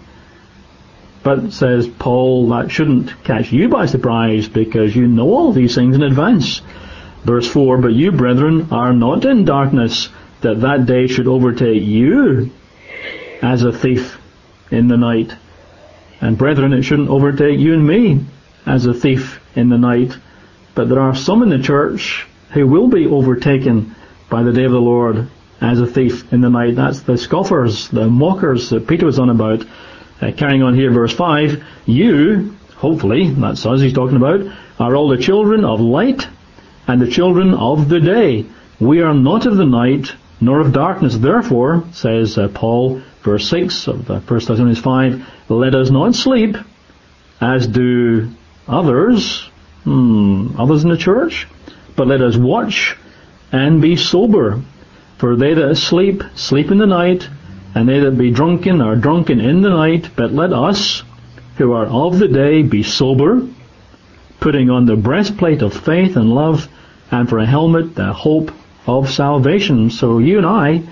But, says Paul, that shouldn't catch you by surprise, because you know all these things in advance. Verse four, but you, brethren, are not in darkness, that that day should overtake you as a thief in the night. And brethren, it shouldn't overtake you and me as a thief in the night. But there are some in the church who will be overtaken by the day of the Lord as a thief in the night. That's the scoffers, the mockers that Peter was on about. Uh, carrying on here, verse five, you, hopefully, that's us he's talking about, are all the children of light and the children of the day. We are not of the night, nor of darkness. Therefore, says uh, Paul, verse six of uh, First Thessalonians five, let us not sleep, as do others, hmm, others in the church, but let us watch and be sober. For they that sleep, sleep in the night, and they that be drunken are drunken in the night. But let us, who are of the day, be sober, putting on the breastplate of faith and love, and for a helmet the hope of salvation. So you and I,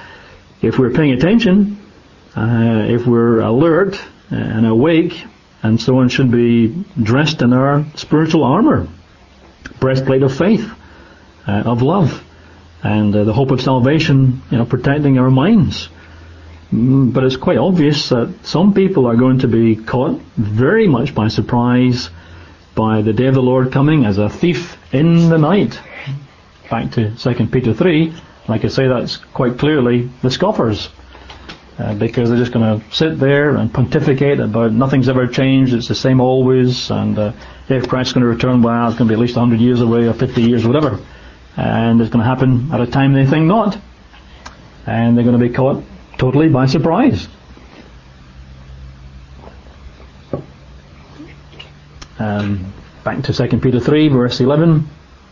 if we're paying attention, uh, if we're alert and awake, and so on, should be dressed in our spiritual armour, breastplate of faith, uh, of love, and uh, the hope of salvation, you know, protecting our minds. But it's quite obvious that some people are going to be caught very much by surprise by the day of the Lord coming as a thief in the night. Back to Second Peter three, like I say, that's quite clearly the scoffers. Uh, because they're just going to sit there and pontificate about nothing's ever changed, it's the same always, and uh, if Christ's going to return, well, it's going to be at least one hundred years away, or fifty years, or whatever. And it's going to happen at a time they think not. And they're going to be caught totally by surprise. Um, back to Second Peter three, verse eleven.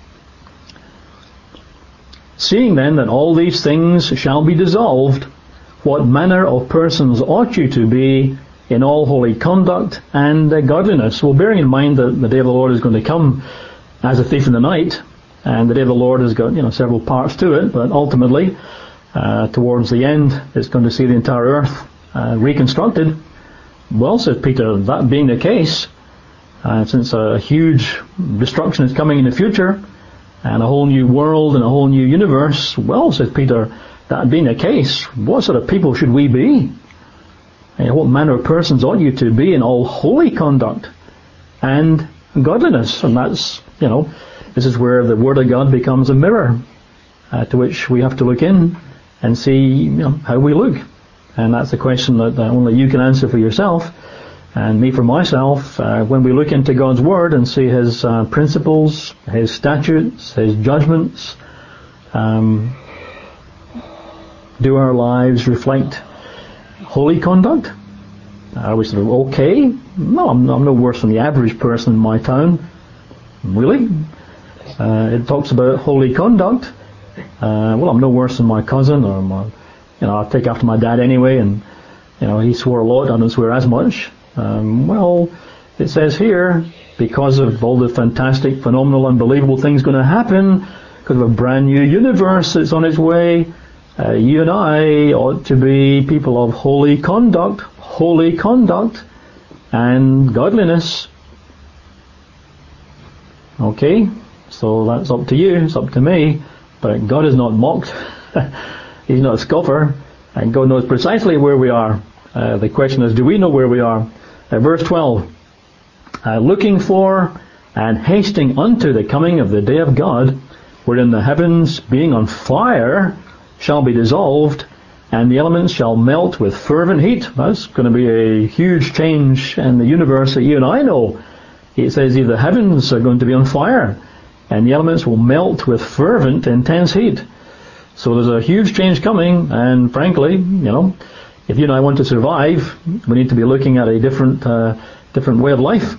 Seeing then that all these things shall be dissolved, what manner of persons ought you to be in all holy conduct and uh, godliness? Well, bearing in mind that the day of the Lord is going to come as a thief in the night, and the day of the Lord has got, you know, several parts to it, but ultimately, uh, towards the end, it's going to see the entire earth uh, reconstructed. Well, says Peter, that being the case, uh, since a huge destruction is coming in the future, and a whole new world and a whole new universe, well, says Peter, that being the case, what sort of people should we be? And what manner of persons ought you to be in all holy conduct and godliness? And that's, you know, this is where the Word of God becomes a mirror uh, to which we have to look in and see, you know, how we look. And that's the question that uh, only you can answer for yourself. And me for myself, uh, when we look into God's Word and see His uh, principles, His statutes, His judgments, um, do our lives reflect holy conduct? Are we sort of okay? No, I'm, I'm no worse than the average person in my town. Really? Uh, it talks about holy conduct. Uh, well, I'm no worse than my cousin, or my, you know, I take after my dad anyway, and you know, he swore a lot, I don't swear as much. Um, well, it says here, because of all the fantastic, phenomenal, unbelievable things going to happen, because of a brand new universe that's on its way, uh, you and I ought to be people of holy conduct, holy conduct, and godliness. Okay, so that's up to you, it's up to me, but God is not mocked. He's not a scoffer, and God knows precisely where we are. Uh, the question is, do we know where we are? Uh, verse twelve, uh, looking for and hasting unto the coming of the day of God, wherein the heavens, being on fire, shall be dissolved, and the elements shall melt with fervent heat. That's going to be a huge change in the universe that you and I know. It says here the heavens are going to be on fire, and the elements will melt with fervent, intense heat. So there's a huge change coming, and frankly, you know, if you and I want to survive, we need to be looking at a different, uh, different way of life.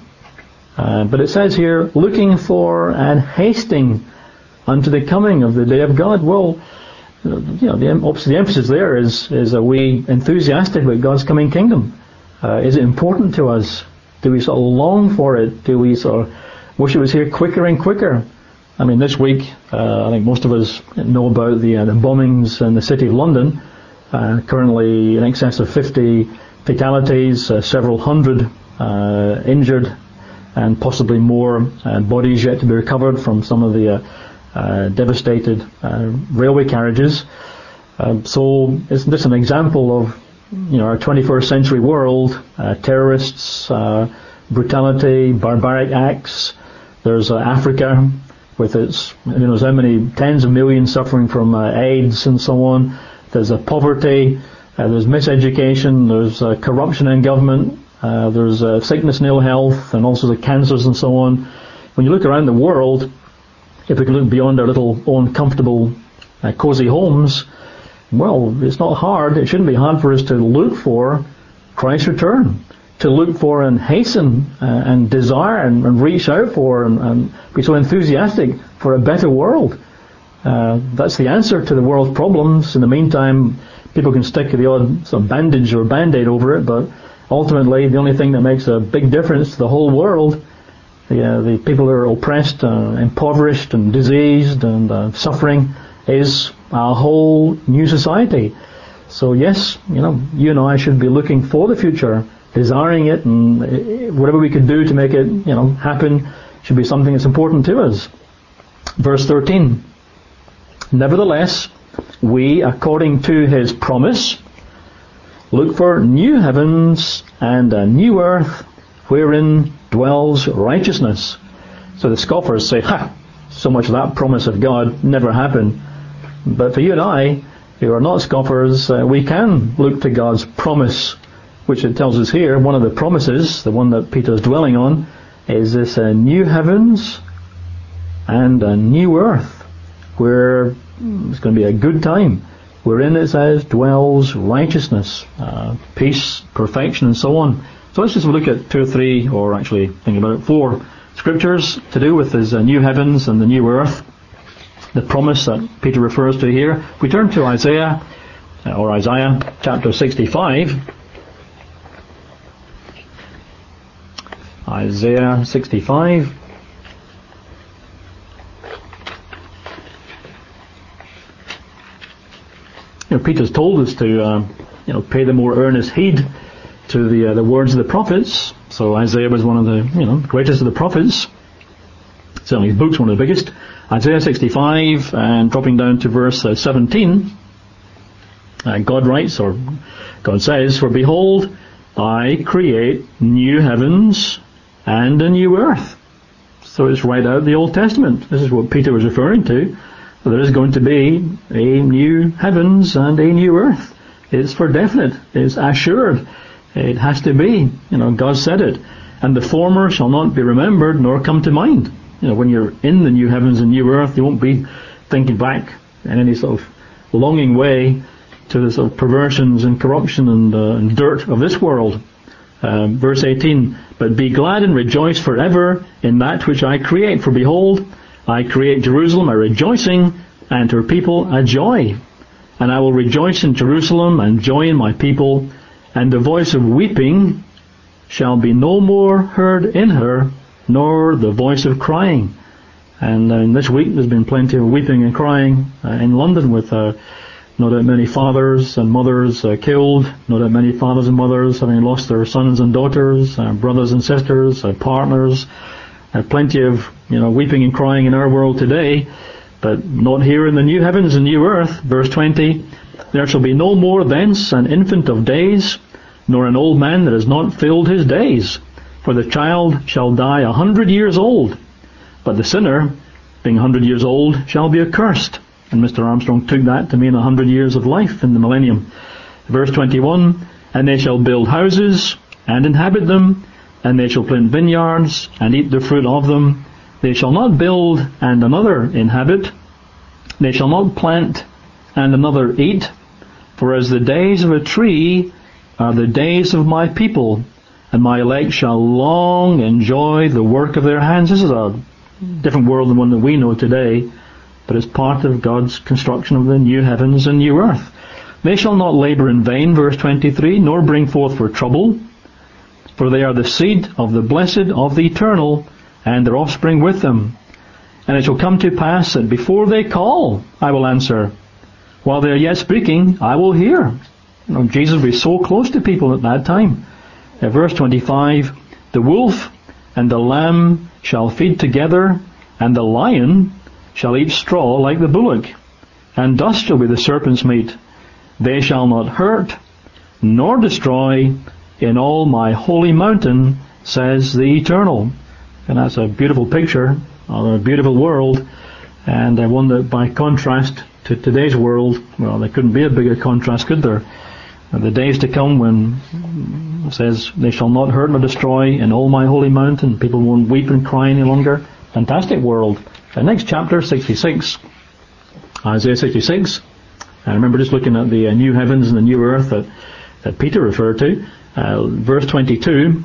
Uh, but it says here, looking for and hasting unto the coming of the day of God. Well, you know, the, obviously the emphasis there is, is are we enthusiastic about God's coming kingdom? Uh, is it important to us? Do we sort of long for it? Do we sort of wish it was here quicker and quicker? I mean, this week, uh, I think most of us know about the, uh, the bombings in the city of London. Uh, currently in excess of fifty fatalities, uh, several hundred uh, injured, and possibly more uh, bodies yet to be recovered from some of the uh, uh, devastated uh, railway carriages. Uh, so it's just an example of, you know, our twenty-first century world, uh, terrorists, uh, brutality, barbaric acts. There's uh, Africa with its, you know, how many tens of millions suffering from uh, AIDS and so on. There's uh, poverty, uh, there's miseducation, there's uh, corruption in government, uh, there's uh, sickness and ill health, and also the cancers and so on. When you look around the world, if we can look beyond our little own comfortable, uh, cozy homes, well, it's not hard, it shouldn't be hard for us to look for Christ's return, to look for and hasten uh, and desire and, and reach out for and, and be so enthusiastic for a better world. Uh, that's the answer to the world's problems. In the meantime, people can stick the odd sort of bandage or band-aid over it, but ultimately the only thing that makes a big difference to the whole world, the, uh, the people who are oppressed, uh, impoverished and diseased and uh, suffering, is a whole new society. So yes, you know, you and I should be looking for the future, desiring it, and whatever we could do to make it, you know, happen should be something that's important to us. Verse thirteen. Nevertheless, we, according to His promise, look for new heavens and a new earth wherein dwells righteousness. So the scoffers say, ha, so much of that promise of God never happened. But for you and I, who are not scoffers, uh, we can look to God's promise, which it tells us here, one of the promises, the one that Peter's dwelling on, is this uh, new heavens and a new earth, where it's going to be a good time, wherein it says dwells righteousness, uh, peace, perfection, and so on. So let's just look at two or three, or actually think about four scriptures to do with this uh, new heavens and the new earth, the promise that Peter refers to here. We turn to Isaiah, uh, or Isaiah chapter sixty-five. Isaiah sixty-five. You know, Peter's told us to, uh, you know, pay the more earnest heed to the uh, the words of the prophets. So Isaiah was one of the, you know, greatest of the prophets. Certainly his book's one of the biggest. Isaiah sixty-five, and dropping down to verse uh, seventeen, uh, God writes, or God says, "For behold, I create new heavens and a new earth." So it's right out of the Old Testament. This is what Peter was referring to. There is going to be a new heavens and a new earth. It's for definite. It's assured. It has to be. You know, God said it. And the former shall not be remembered nor come to mind. You know, when you're in the new heavens and new earth, you won't be thinking back in any sort of longing way to the sort of perversions and corruption and, uh, and dirt of this world. Um, verse eighteen, but be glad and rejoice forever in that which I create. For behold, I create Jerusalem a rejoicing, and her people a joy. And I will rejoice in Jerusalem and joy in my people, and the voice of weeping shall be no more heard in her, nor the voice of crying. And uh, this week there's been plenty of weeping and crying uh, in London, with uh, no doubt many fathers and mothers uh, killed, no doubt many fathers and mothers having lost their sons and daughters, uh, brothers and sisters, uh, partners. Uh, plenty of, you know, weeping and crying in our world today, but not here in the new heavens and new earth. Verse twenty, there shall be no more thence an infant of days, nor an old man that has not filled his days. For the child shall die a hundred years old, but the sinner, being a hundred years old, shall be accursed. And Mister Armstrong took that to mean a hundred years of life in the millennium. Verse twenty-one, and they shall build houses and inhabit them, and they shall plant vineyards and eat the fruit of them. They shall not build and another inhabit. They shall not plant and another eat. For as the days of a tree are the days of my people, and my elect shall long enjoy the work of their hands. This is a different world than one that we know today, but it's part of God's construction of the new heavens and new earth. They shall not labour in vain, verse twenty-three, nor bring forth for trouble, for they are the seed of the blessed of the eternal, and their offspring with them. And it shall come to pass that before they call, I will answer. While they are yet speaking, I will hear. You know, Jesus will be so close to people at that time. Uh, verse twenty-five, the wolf and the lamb shall feed together, and the lion shall eat straw like the bullock, and dust shall be the serpent's meat. They shall not hurt nor destroy in all my holy mountain, says the Eternal. And that's a beautiful picture of a beautiful world, and uh, one that by contrast to today's world, well, there couldn't be a bigger contrast, could there? Uh, the days to come when it says, they shall not hurt nor destroy in all my holy mountain. People won't weep and cry any longer. Fantastic world. The next chapter, sixty-six. Isaiah sixty-six. I remember just looking at the uh, new heavens and the new earth that, that Peter referred to. Uh, verse twenty-two.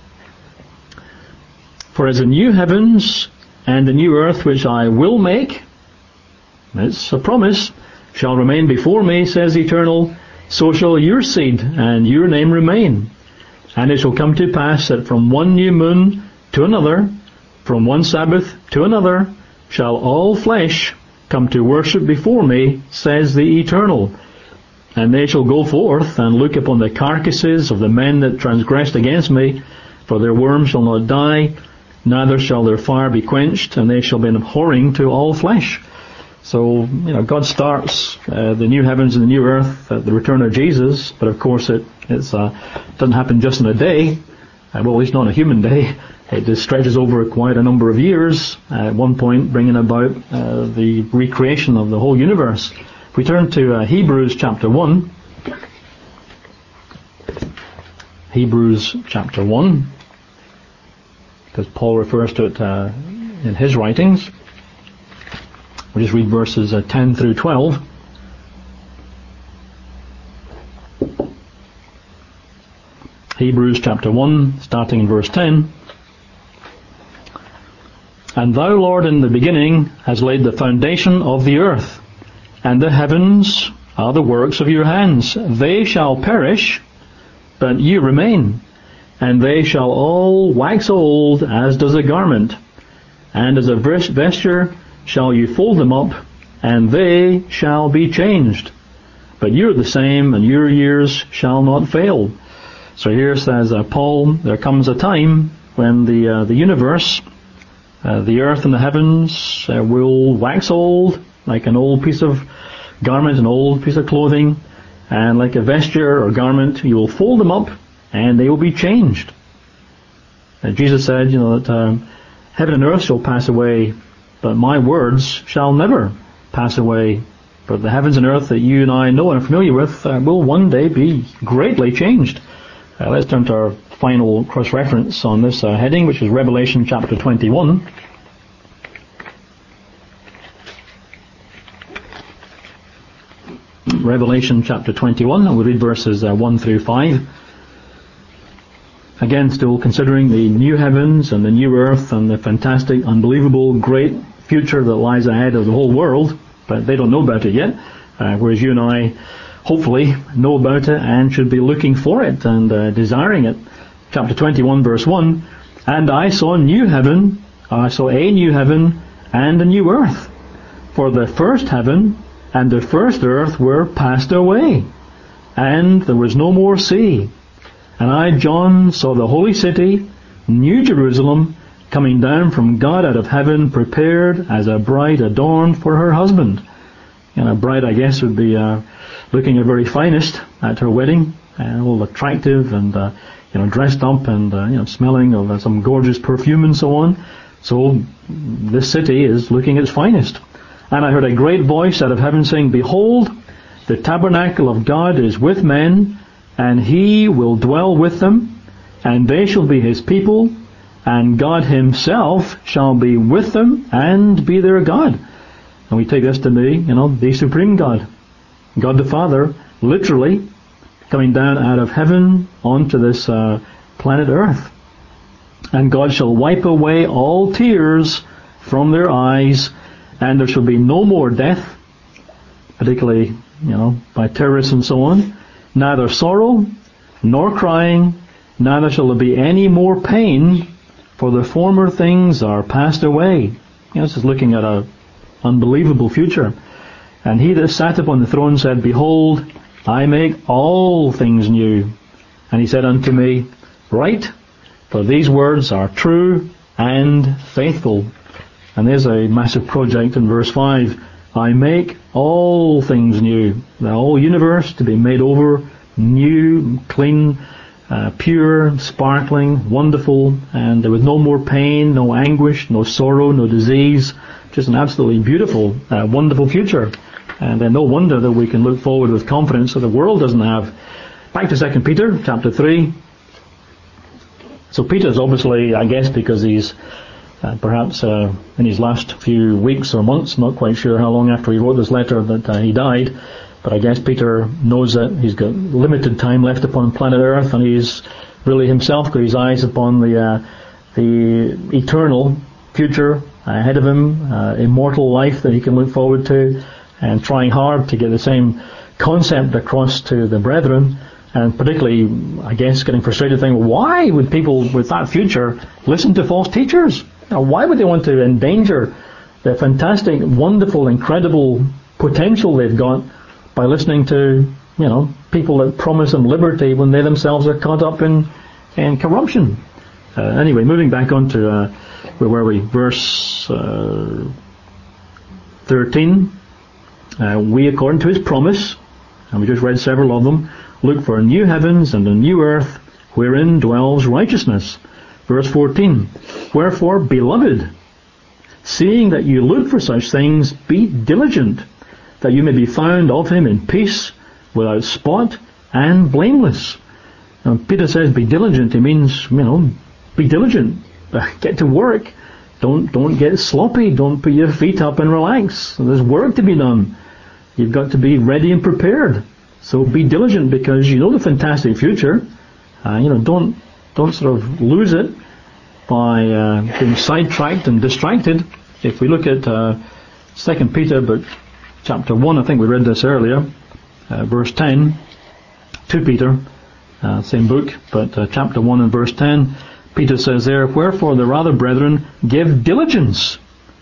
For as the new heavens and the new earth which I will make, it's a promise, shall remain before me, says the Eternal, so shall your seed and your name remain. And it shall come to pass that from one new moon to another, from one Sabbath to another, shall all flesh come to worship before me, says the Eternal. And they shall go forth and look upon the carcasses of the men that transgressed against me, for their worm shall not die, neither shall their fire be quenched, and they shall be an abhorring to all flesh. So, you know, God starts uh, the new heavens and the new earth at the return of Jesus, but of course it it's, uh, doesn't happen just in a day, uh, well, at least not a human day. It just stretches over quite a number of years, uh, at one point bringing about uh, the recreation of the whole universe. If we turn to uh, Hebrews chapter one, Hebrews chapter one, because Paul refers to it uh, in his writings. We'll just read verses uh, ten through twelve. Hebrews chapter one, starting in verse ten. And thou, Lord, in the beginning hast laid the foundation of the earth, and the heavens are the works of your hands. They shall perish, but you remain, and they shall all wax old as does a garment, and as a vesture shall you fold them up, and they shall be changed. But you are the same, and your years shall not fail. So here says uh, Paul, there comes a time when the uh, the universe, uh, the earth and the heavens uh, will wax old, like an old piece of garment, an old piece of clothing, and like a vesture or garment, you will fold them up, and they will be changed. And Jesus said, you know, that um, heaven and earth shall pass away, but my words shall never pass away. For the heavens and earth that you and I know and are familiar with uh, will one day be greatly changed. Uh, let's turn to our final cross-reference on this uh, heading, which is Revelation chapter twenty-one. Revelation chapter twenty-one, and we'll read verses uh, one through five. Again, still considering the new heavens and the new earth and the fantastic, unbelievable, great future that lies ahead of the whole world, but they don't know about it yet, uh, whereas you and I hopefully know about it and should be looking for it and uh, desiring it. Chapter twenty-one, verse one, "And I saw a new heaven, I saw a new heaven and a new earth, for the first heaven and the first earth were passed away, and there was no more sea. And I, John, saw the holy city, New Jerusalem, coming down from God out of heaven, prepared as a bride adorned for her husband." And a bride, I guess, would be uh, looking her very finest at her wedding, and all attractive and uh, you know dressed up and uh, you know smelling of uh, some gorgeous perfume and so on. So this city is looking its finest. "And I heard a great voice out of heaven saying, Behold, the tabernacle of God is with men, and he will dwell with them, and they shall be his people, and God himself shall be with them and be their God." And we take this to be, you know, the supreme God. God the Father, literally, coming down out of heaven onto this uh, planet Earth. "And God shall wipe away all tears from their eyes, and there shall be no more death," particularly, you know, by terrorists and so on, "neither sorrow, nor crying, neither shall there be any more pain, for the former things are passed away." You know, this is looking at a unbelievable future. "And he that sat upon the throne said, Behold, I make all things new. And he said unto me, Write, for these words are true and faithful." And there's a massive project in verse five. "I make all things new." The whole universe to be made over, new, clean, uh, pure, sparkling, wonderful, and there was no more pain, no anguish, no sorrow, no disease. Just an absolutely beautiful, uh, wonderful future. And uh, no wonder that we can look forward with confidence that the world doesn't have. Back to Second Peter, chapter three. So Peter's obviously, I guess, because he's uh, perhaps uh, in his last few weeks or months, not quite sure how long after he wrote this letter that uh, he died, but I guess Peter knows that he's got limited time left upon planet Earth, and he's really himself got his eyes upon the uh, the eternal future ahead of him, uh, immortal life that he can look forward to, and trying hard to get the same concept across to the brethren, and particularly, I guess, getting frustrated thinking, why would people with that future listen to false teachers? Now, why would they want to endanger the fantastic, wonderful, incredible potential they've got by listening to, you know, people that promise them liberty when they themselves are caught up in, in corruption? Uh, anyway, moving back on to, uh, where were we? Verse uh, thirteen. Uh, "We, according to his promise," and we just read several of them, "look for new heavens and a new earth, wherein dwells righteousness." Verse fourteen. "Wherefore, beloved, seeing that you look for such things, be diligent, that you may be found of him in peace, without spot, and blameless." Now, Peter says, be diligent. He means, you know, be diligent. Get to work. Don't don't get sloppy. Don't put your feet up and relax. There's work to be done. You've got to be ready and prepared. So be diligent, because you know the fantastic future. Uh, you know, don't don't sort of lose it by uh, being sidetracked and distracted. If we look at uh, Second Peter, but chapter one, I think we read this earlier, uh, verse ten. Two Peter, uh, same book, but uh, chapter one and verse ten. Peter says there, "Wherefore the rather, brethren, give diligence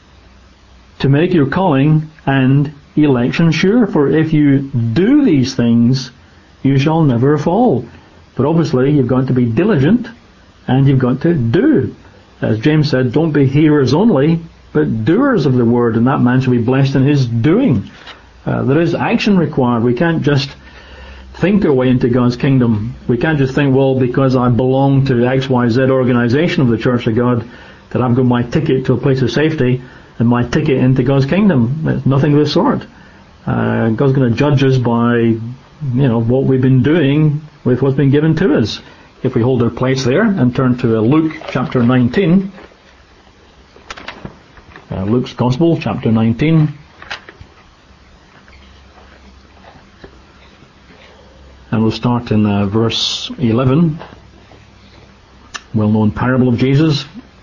to make your calling and election sure. For if you do these things, you shall never fall." But obviously you've got to be diligent, and you've got to do. As James said, don't be hearers only, but doers of the word, and that man shall be blessed in his doing. Uh, there is action required. We can't just think our way into God's kingdom. We can't just think, well, because I belong to X Y Z organization of the Church of God, that I've got my ticket to a place of safety and my ticket into God's kingdom. It's nothing of the sort. Uh, God's going to judge us by, you know, what we've been doing with what's been given to us. if we hold our place there and turn to Luke chapter nineteen. Uh, Luke's Gospel, chapter nineteen. And we'll start in uh, verse eleven. Well-known parable of Jesus.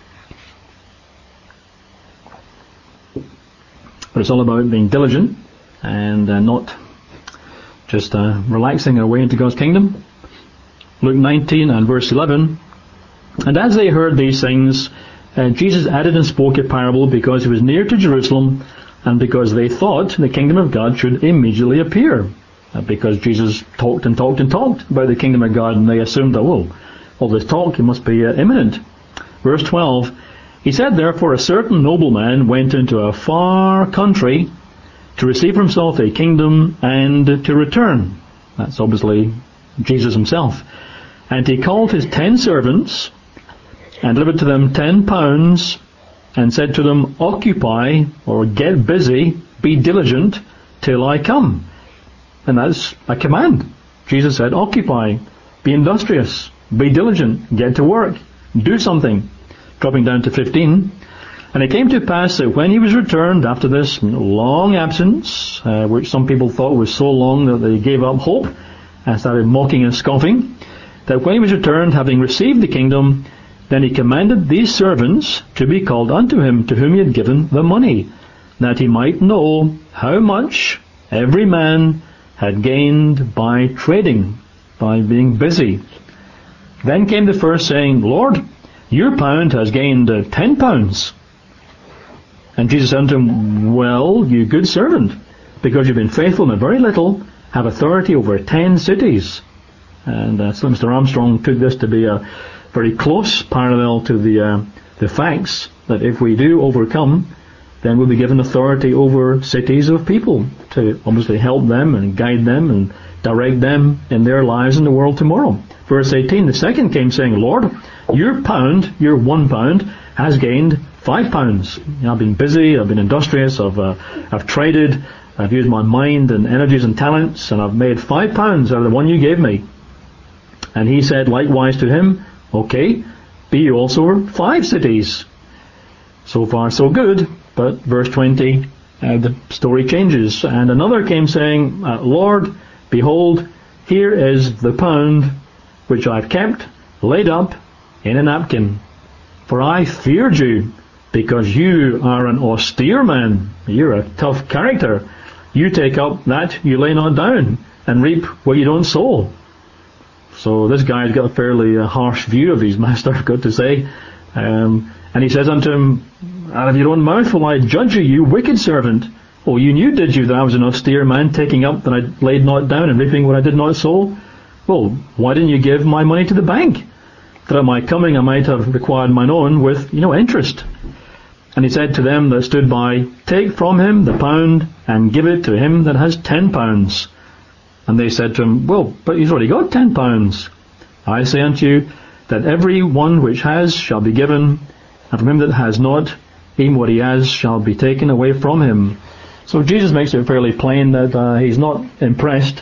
But it's all about being diligent and uh, not just uh, relaxing our way into God's kingdom. Luke nineteen and verse eleven. And as they heard these things, uh, Jesus added and spoke a parable because he was near to Jerusalem and because they thought the kingdom of God should immediately appear. Uh, because Jesus talked and talked and talked about the kingdom of God, and they assumed that, well, all this talk, it must be uh, imminent. Verse twelve. He said, therefore, a certain nobleman went into a far country to receive for himself a kingdom and to return. That's obviously Jesus himself. And he called his ten servants and delivered to them ten pounds and said to them, occupy or get busy, be diligent till I come. And that's a command. Jesus said, occupy, be industrious, be diligent, get to work, do something. Dropping down to fifteen. And it came to pass that when he was returned after this long absence, uh, which some people thought was so long that they gave up hope and started mocking and scoffing, that when he was returned, having received the kingdom, then he commanded these servants to be called unto him to whom he had given the money, that he might know how much every man had gained by trading, by being busy. Then came the first, saying, Lord, your pound has gained uh, ten pounds. And Jesus said unto him, well, you good servant, because you've been faithful in a very little, have authority over ten cities. And uh, so Mister Armstrong took this to be a very close parallel to the uh, the facts that if we do overcome, then we'll be given authority over cities of people to obviously help them and guide them and direct them in their lives in the world tomorrow. Verse eighteen, the second came saying, Lord, your pound, your one pound, has gained five pounds. You know, I've been busy, I've been industrious, I've uh, I've traded, I've used my mind and energies and talents, and I've made five pounds out of the one you gave me. And he said likewise to him, okay, be you also five cities. So far so good, but verse twenty, uh, the story changes. And another came saying, uh, Lord, behold, here is the pound which I've kept, laid up in a napkin. For I feared you, because you are an austere man. You're a tough character. You take up that you lay not down, and reap what you don't sow. So this guy's got a fairly uh, harsh view of his master, I've got to say. Um, and he says unto him, out of your own mouth will I judge you, you wicked servant. Oh, you knew, did you, that I was an austere man, taking up that I laid not down, and reaping what I did not sow? Well, why didn't you give my money to the bank, that at my coming I might have required mine own with, you know, interest? And he said to them that stood by, take from him the pound, and give it to him that has ten pounds. And they said to him, well, but he's already got ten pounds. I say unto you, that every one which has shall be given, and from him that has not, even what he has shall be taken away from him. So Jesus makes it fairly plain that uh, he's not impressed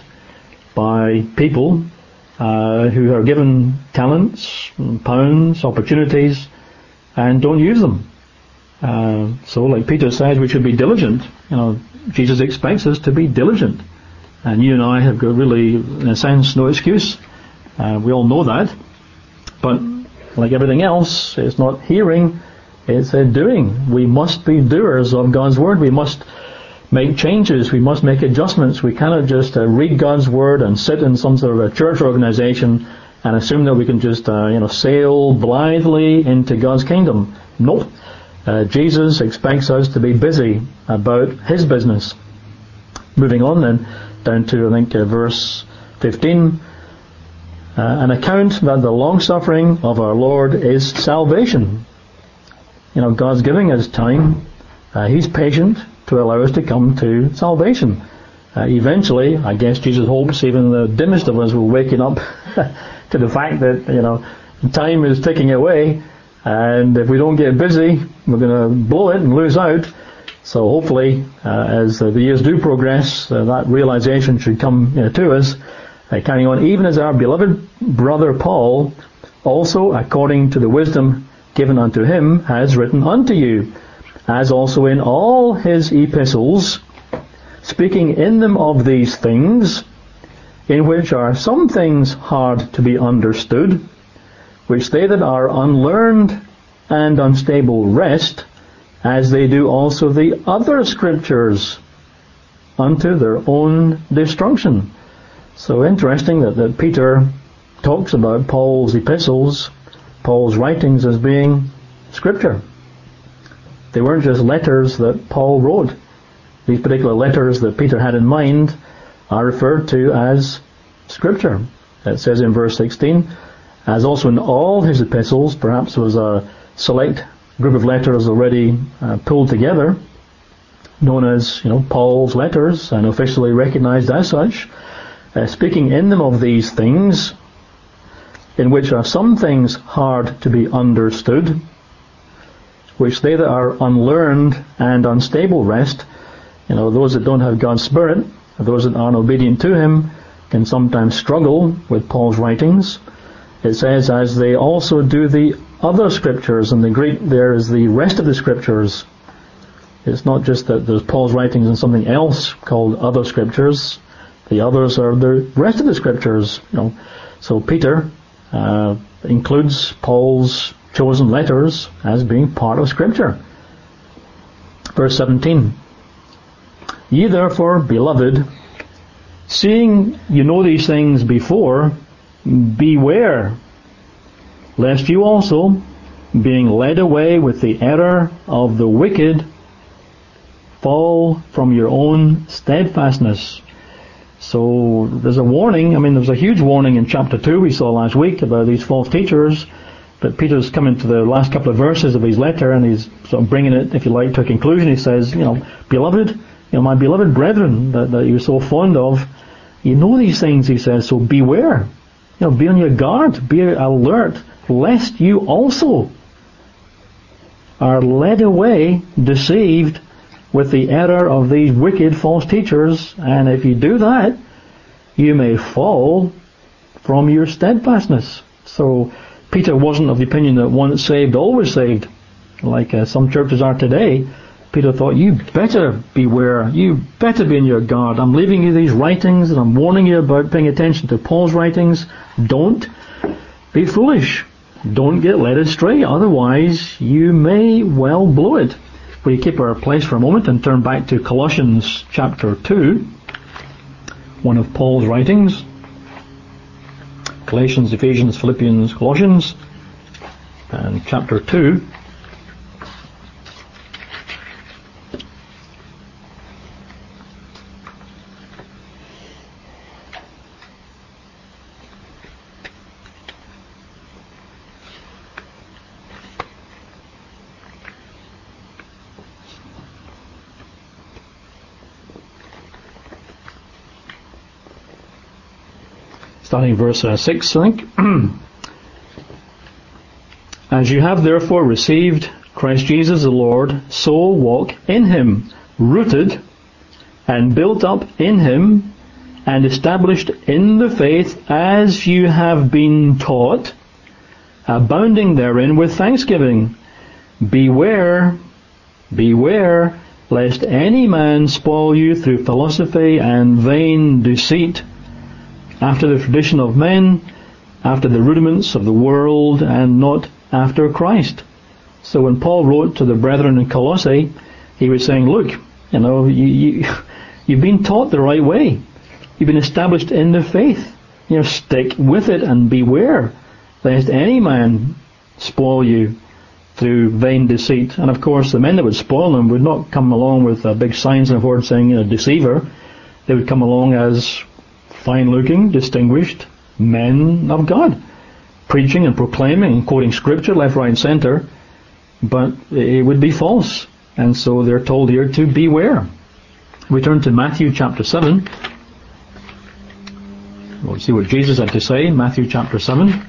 by people uh, who are given talents, pounds, opportunities, and don't use them. Uh, so like Peter says, we should be diligent. You know, Jesus expects us to be diligent. And you and I have got really, in a sense, no excuse. Uh, we all know that. But like everything else, it's not hearing, it's a doing. We must be doers of God's Word. We must make changes. We must make adjustments. We cannot just uh, read God's Word and sit in some sort of a church organization and assume that we can just, uh, you know, sail blithely into God's kingdom. Nope. Uh, Jesus expects us to be busy about His business. Moving on then, down to, I think, uh, verse fifteen. Uh, an account that the long-suffering of our Lord is salvation. You know, God's giving us time. Uh, He's patient to allow us to come to salvation. Uh, eventually, I guess Jesus hopes even the dimmest of us will waken up to the fact that, you know, time is ticking away, and if we don't get busy, we're going to blow it and lose out. So hopefully, uh, as uh, the years do progress, uh, that realization should come, you know, to us, Uh, carrying on, even as our beloved brother Paul, also according to the wisdom given unto him, has written unto you, as also in all his epistles, speaking in them of these things, in which are some things hard to be understood, which they that are unlearned and unstable wrest, as they do also the other scriptures, unto their own destruction. So interesting that, that Peter talks about Paul's epistles, Paul's writings, as being scripture. They weren't just letters that Paul wrote. These particular letters that Peter had in mind are referred to as scripture. It says in verse sixteen, as also in all his epistles, perhaps there was a select group of letters already uh, pulled together, known as, you know, Paul's letters, and officially recognized as such, uh, speaking in them of these things, in which are some things hard to be understood, which they that are unlearned and unstable wrest. You know, those that don't have God's Spirit, those that aren't obedient to Him, can sometimes struggle with Paul's writings. It says, as they also do the other scriptures, and the Greek there is the rest of the scriptures. It's not just that there's Paul's writings and something else called other scriptures. The others are the rest of the scriptures. You know, so Peter uh, includes Paul's chosen letters as being part of scripture. Verse seventeen. Ye therefore, beloved, seeing you know these things before, beware, lest you also, being led away with the error of the wicked, fall from your own steadfastness. So there's a warning. I mean, there's a huge warning in chapter two we saw last week about these false teachers. But Peter's coming to the last couple of verses of his letter, and he's sort of bringing it, if you like, to a conclusion. He says, you know, beloved, you know, my beloved brethren that, that you're so fond of, you know these things, he says, so beware. You know, be on your guard, be alert, lest you also are led away, deceived with the error of these wicked false teachers, and if you do that, you may fall from your steadfastness. So Peter wasn't of the opinion that once saved, always saved, like uh, some churches are today. Peter thought, you better beware, you better be on your guard. I'm leaving you these writings, and I'm warning you about paying attention to Paul's writings. Don't be foolish. Don't get led astray, otherwise you may well blow it. We keep our place for a moment and turn back to Colossians chapter two, one of Paul's writings. Galatians, Ephesians, Philippians, Colossians, and chapter two. Starting verse uh, six, I think. As you have therefore received Christ Jesus the Lord, so walk in Him, rooted and built up in Him, and established in the faith as you have been taught, abounding therein with thanksgiving. Beware, beware, lest any man spoil you through philosophy and vain deceit, after the tradition of men, after the rudiments of the world, and not after Christ. So when Paul wrote to the brethren in Colossae, he was saying, look, you know, you, you, you've been taught the right way. You've been established in the faith. You know, stick with it and beware, lest any man spoil you through vain deceit. And of course, the men that would spoil them would not come along with uh, big signs and words saying, you know, deceiver. They would come along as fine-looking, distinguished men of God, preaching and proclaiming and quoting scripture left, right, and center, but it would be false. And so they're told here to beware. We turn to Matthew chapter seven. We'll see what Jesus had to say, Matthew chapter seven.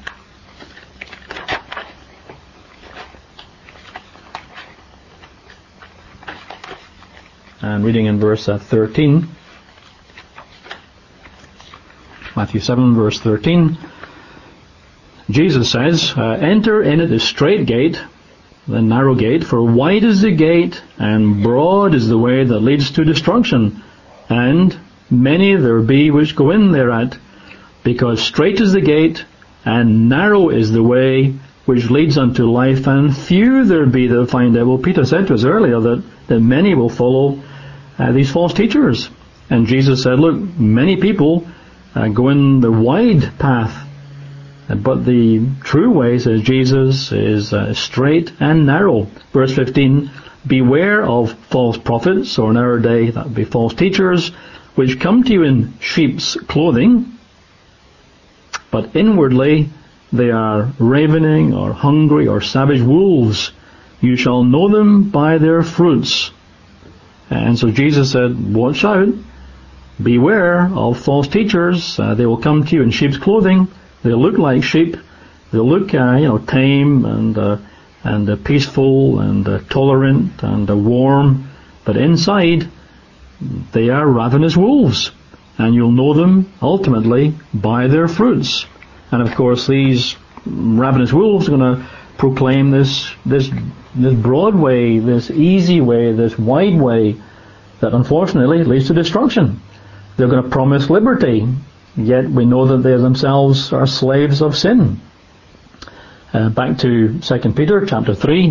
And reading in verse uh, thirteen. Matthew seven verse thirteen, Jesus says, uh, enter in at the straight gate, the narrow gate, for wide is the gate and broad is the way that leads to destruction, and many there be which go in thereat, because straight is the gate and narrow is the way which leads unto life, and few there be that find it. Well, Peter said to us earlier that, that many will follow uh, these false teachers. And Jesus said, look, many people uh, go in the wide path, but the true way, says Jesus, is uh, straight and narrow. Verse fifteen, beware of false prophets, or in our day that would be false teachers, which come to you in sheep's clothing, but inwardly they are ravening or hungry or savage wolves. You shall know them by their fruits. And so Jesus said, watch out, beware of false teachers. Uh, they will come to you in sheep's clothing. They'll look like sheep. They'll look, uh, you know, tame and uh, and uh, peaceful and uh, tolerant and uh, warm, but inside they are ravenous wolves, and you'll know them ultimately by their fruits. And of course, these ravenous wolves are going to proclaim this this this broad way, this easy way, this wide way that unfortunately leads to destruction. They're going to promise liberty, yet we know that they themselves are slaves of sin. Uh, back to Second Peter chapter three.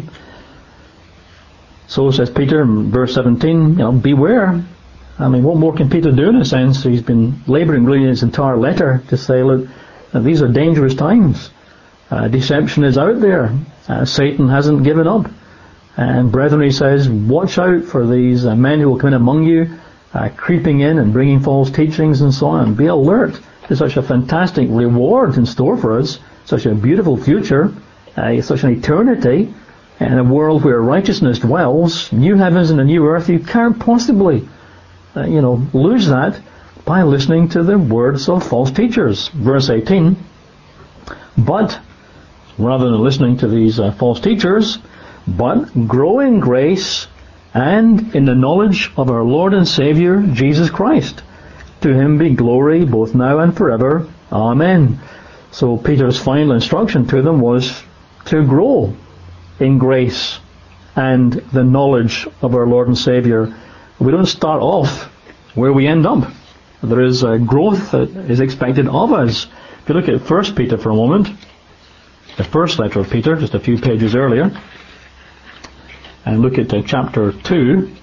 So says Peter in verse seventeen, you know, beware. I mean, what more can Peter do in a sense? He's been labouring really in his entire letter to say, look, these are dangerous times. Uh, deception is out there. Uh, Satan hasn't given up. And brethren, he says, watch out for these uh, men who will come in among you, uh, creeping in and bringing false teachings and so on. Be alert. There's such a fantastic reward in store for us, such a beautiful future, uh, such an eternity, and a world where righteousness dwells, new heavens and a new earth. You can't possibly, uh, you know, lose that by listening to the words of false teachers. Verse eighteen, but, rather than listening to these uh, false teachers, but grow in grace and in the knowledge of our Lord and Saviour, Jesus Christ. To Him be glory both now and forever. Amen. So Peter's final instruction to them was to grow in grace and the knowledge of our Lord and Saviour. We don't start off where we end up. There is a growth that is expected of us. If you look at First Peter for a moment, the first letter of Peter, just a few pages earlier, and look at uh, chapter two.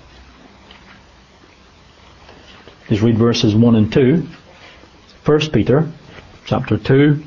Just read verses one and two. First Peter, chapter two.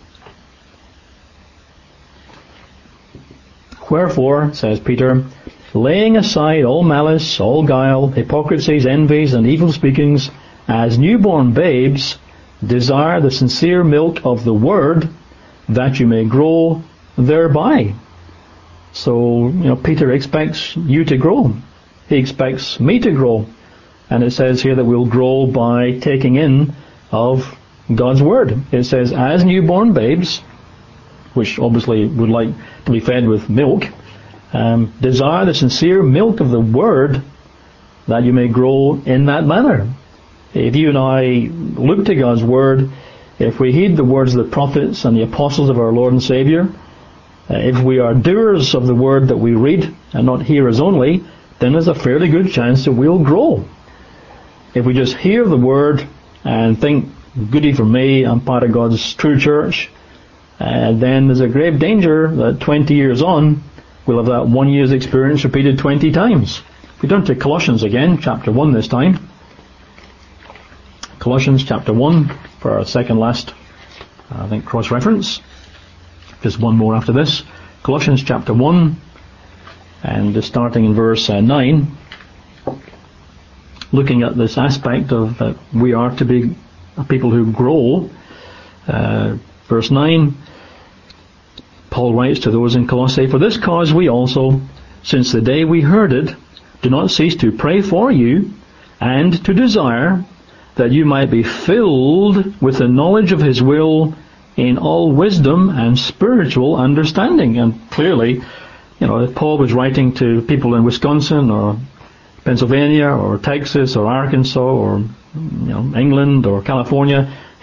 Wherefore, says Peter, laying aside all malice, all guile, hypocrisies, envies, and evil speakings, as newborn babes, desire the sincere milk of the word, that you may grow thereby. So, you know, Peter expects you to grow. He expects me to grow. And it says here that we'll grow by taking in of God's word. It says, as newborn babes, which obviously would like to be fed with milk, um, desire the sincere milk of the word, that you may grow in that manner. If you and I look to God's word, if we heed the words of the prophets and the apostles of our Lord and Saviour, uh, if we are doers of the word that we read and not hearers only, then there's a fairly good chance that we'll grow. If we just hear the word and think, goody for me, I'm part of God's true church, uh, then there's a grave danger that twenty years on, we'll have that one year's experience repeated twenty times. We turn to Colossians again, chapter one this time. Colossians chapter one for our second last, I think, cross-reference. Just one more after this. Colossians chapter one, and starting in verse uh, nine, looking at this aspect of uh, we are to be a people who grow. Uh, verse nine, Paul writes to those in Colossae, for this cause we also, since the day we heard it, do not cease to pray for you, and to desire that you might be filled with the knowledge of His will in all wisdom and spiritual understanding. And clearly, you know, if Paul was writing to people in Wisconsin or Pennsylvania or Texas or Arkansas or, you know, England or California, he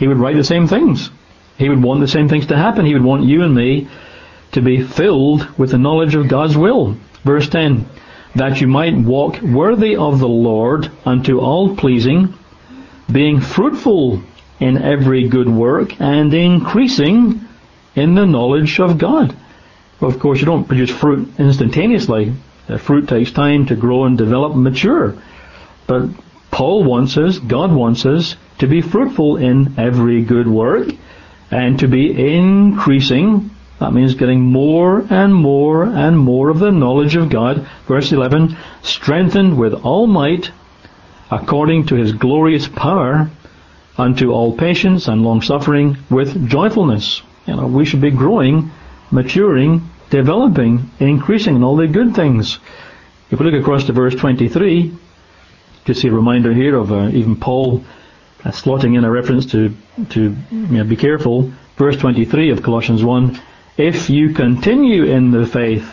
he would write the same things. He would want the same things to happen. He would want you and me to be filled with the knowledge of God's will. Verse ten, that you might walk worthy of the Lord unto all pleasing, being fruitful in every good work and increasing in the knowledge of God. Well, of course, you don't produce fruit instantaneously. Uh, fruit takes time to grow and develop and mature. But Paul wants us, God wants us, to be fruitful in every good work and to be increasing. That means getting more and more and more of the knowledge of God. Verse eleven, strengthened with all might according to his glorious power unto all patience and long-suffering with joyfulness. You know, we should be growing, maturing, developing, increasing in all the good things. If we look across to verse twenty-three, just see a reminder here of uh, even Paul uh, slotting in a reference to, to you know, be careful. Verse twenty-three of Colossians one, if you continue in the faith,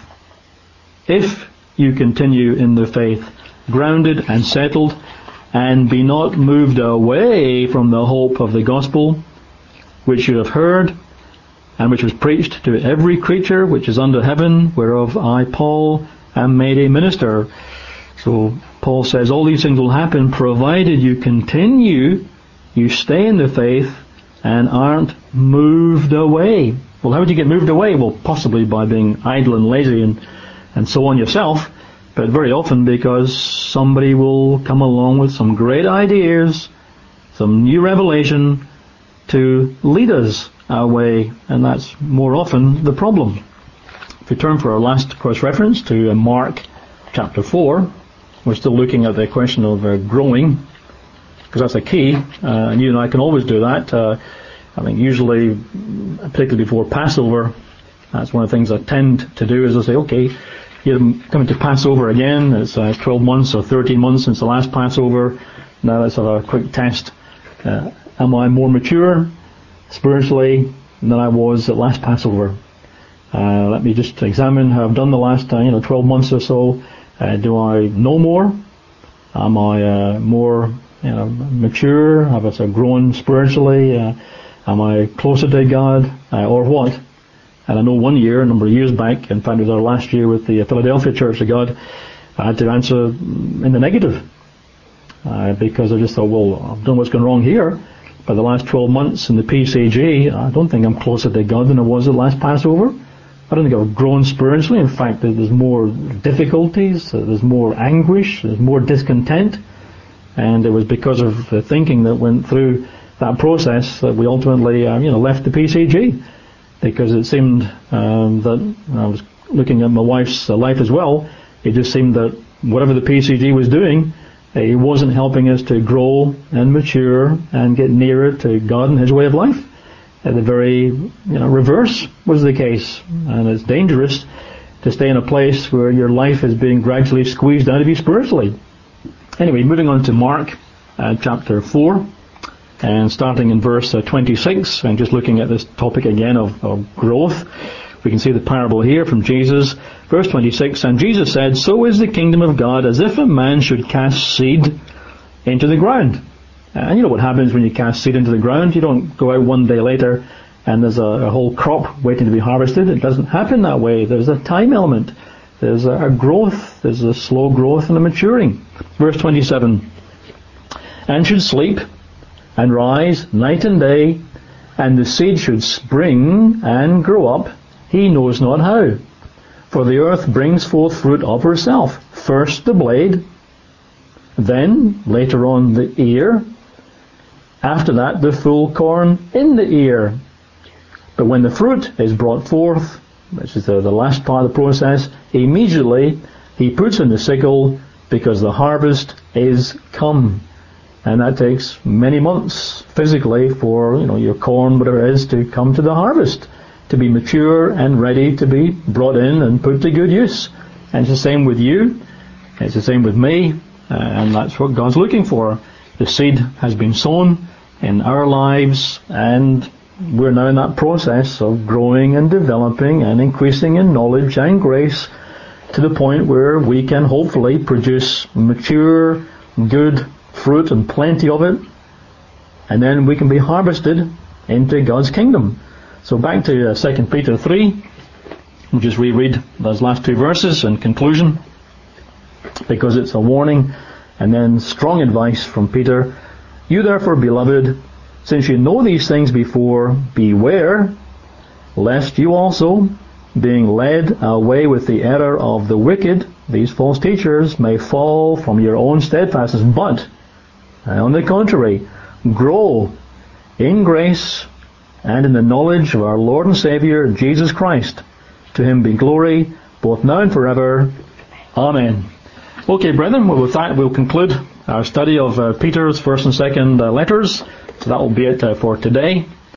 if you continue in the faith, grounded and settled, and be not moved away from the hope of the gospel, which you have heard, and which was preached to every creature which is under heaven, whereof I, Paul, am made a minister. So Paul says all these things will happen provided you continue, you stay in the faith, and aren't moved away. Well, how would you get moved away? Well, possibly by being idle and lazy and, and so on yourself, but very often because somebody will come along with some great ideas, some new revelation to lead us away, and that's more often the problem. If we turn for our last cross-reference to Mark chapter four, we're still looking at the question of uh, growing, because that's a key, uh, and you and I can always do that. Uh, I think usually, particularly before Passover, that's one of the things I tend to do is I say, okay, you're coming to Passover again, it's uh, twelve months or thirteen months since the last Passover, now let's have a quick test. Uh, am I more mature spiritually than I was at last Passover? Uh, let me just examine how I've done the last uh, you know twelve months or so. Uh, do I know more? Am I uh, more you know mature? Have I sort of grown spiritually? Uh, am I closer to God, uh, or what? And I know one year, a number of years back, in fact it was our last year with the Philadelphia Church of God, I had to answer in the negative. Uh, because I just thought, well, I've done what's gone wrong here. But the last twelve months in the P C G, I don't think I'm closer to God than I was at last Passover. I don't think I've grown spiritually. In fact, there's more difficulties, there's more anguish, there's more discontent. And it was because of the thinking that went through that process that we ultimately, uh, you know, left the P C G. Because it seemed um, that, I was looking at my wife's uh, life as well, it just seemed that whatever the P C G was doing, it wasn't helping us to grow and mature and get nearer to God and His way of life. Uh, the very you know, reverse was the case. And it's dangerous to stay in a place where your life is being gradually squeezed out of you spiritually. Anyway, moving on to Mark uh, chapter four. And starting in verse uh, twenty-six, and just looking at this topic again of, of growth, we can see the parable here from Jesus. Verse twenty-six, and Jesus said, so is the kingdom of God as if a man should cast seed into the ground. And you know what happens when you cast seed into the ground? You don't go out one day later and there's a, a whole crop waiting to be harvested. It doesn't happen that way. There's a time element. There's a, a growth. There's a slow growth and a maturing. Verse twenty-seven, and should sleep and rise night and day, and the seed should spring and grow up, he knows not how. For the earth brings forth fruit of herself, first the blade, then later on the ear, after that the full corn in the ear. But when the fruit is brought forth, which is the, the last part of the process, immediately he puts in the sickle, because the harvest is come. And that takes many months physically for, you know, your corn, whatever it is, to come to the harvest, to be mature and ready to be brought in and put to good use. And it's the same with you. It's the same with me. Uh, and that's what God's looking for. The seed has been sown in our lives, and we're now in that process of growing and developing and increasing in knowledge and grace to the point where we can hopefully produce mature, good fruit and plenty of it, and then we can be harvested into God's kingdom. So back to uh, Second Peter three. We'll just reread those last two verses in conclusion, because it's a warning and then strong advice from Peter. You therefore, beloved, since you know these things before, beware, lest you also, being led away with the error of the wicked, these false teachers, may fall from your own steadfastness. But, on the contrary, grow in grace and in the knowledge of our Lord and Saviour, Jesus Christ. To Him be glory, both now and forever. Amen. Okay, brethren, well, with that we'll conclude our study of uh, Peter's first and second uh, letters. So that will be it uh, for today.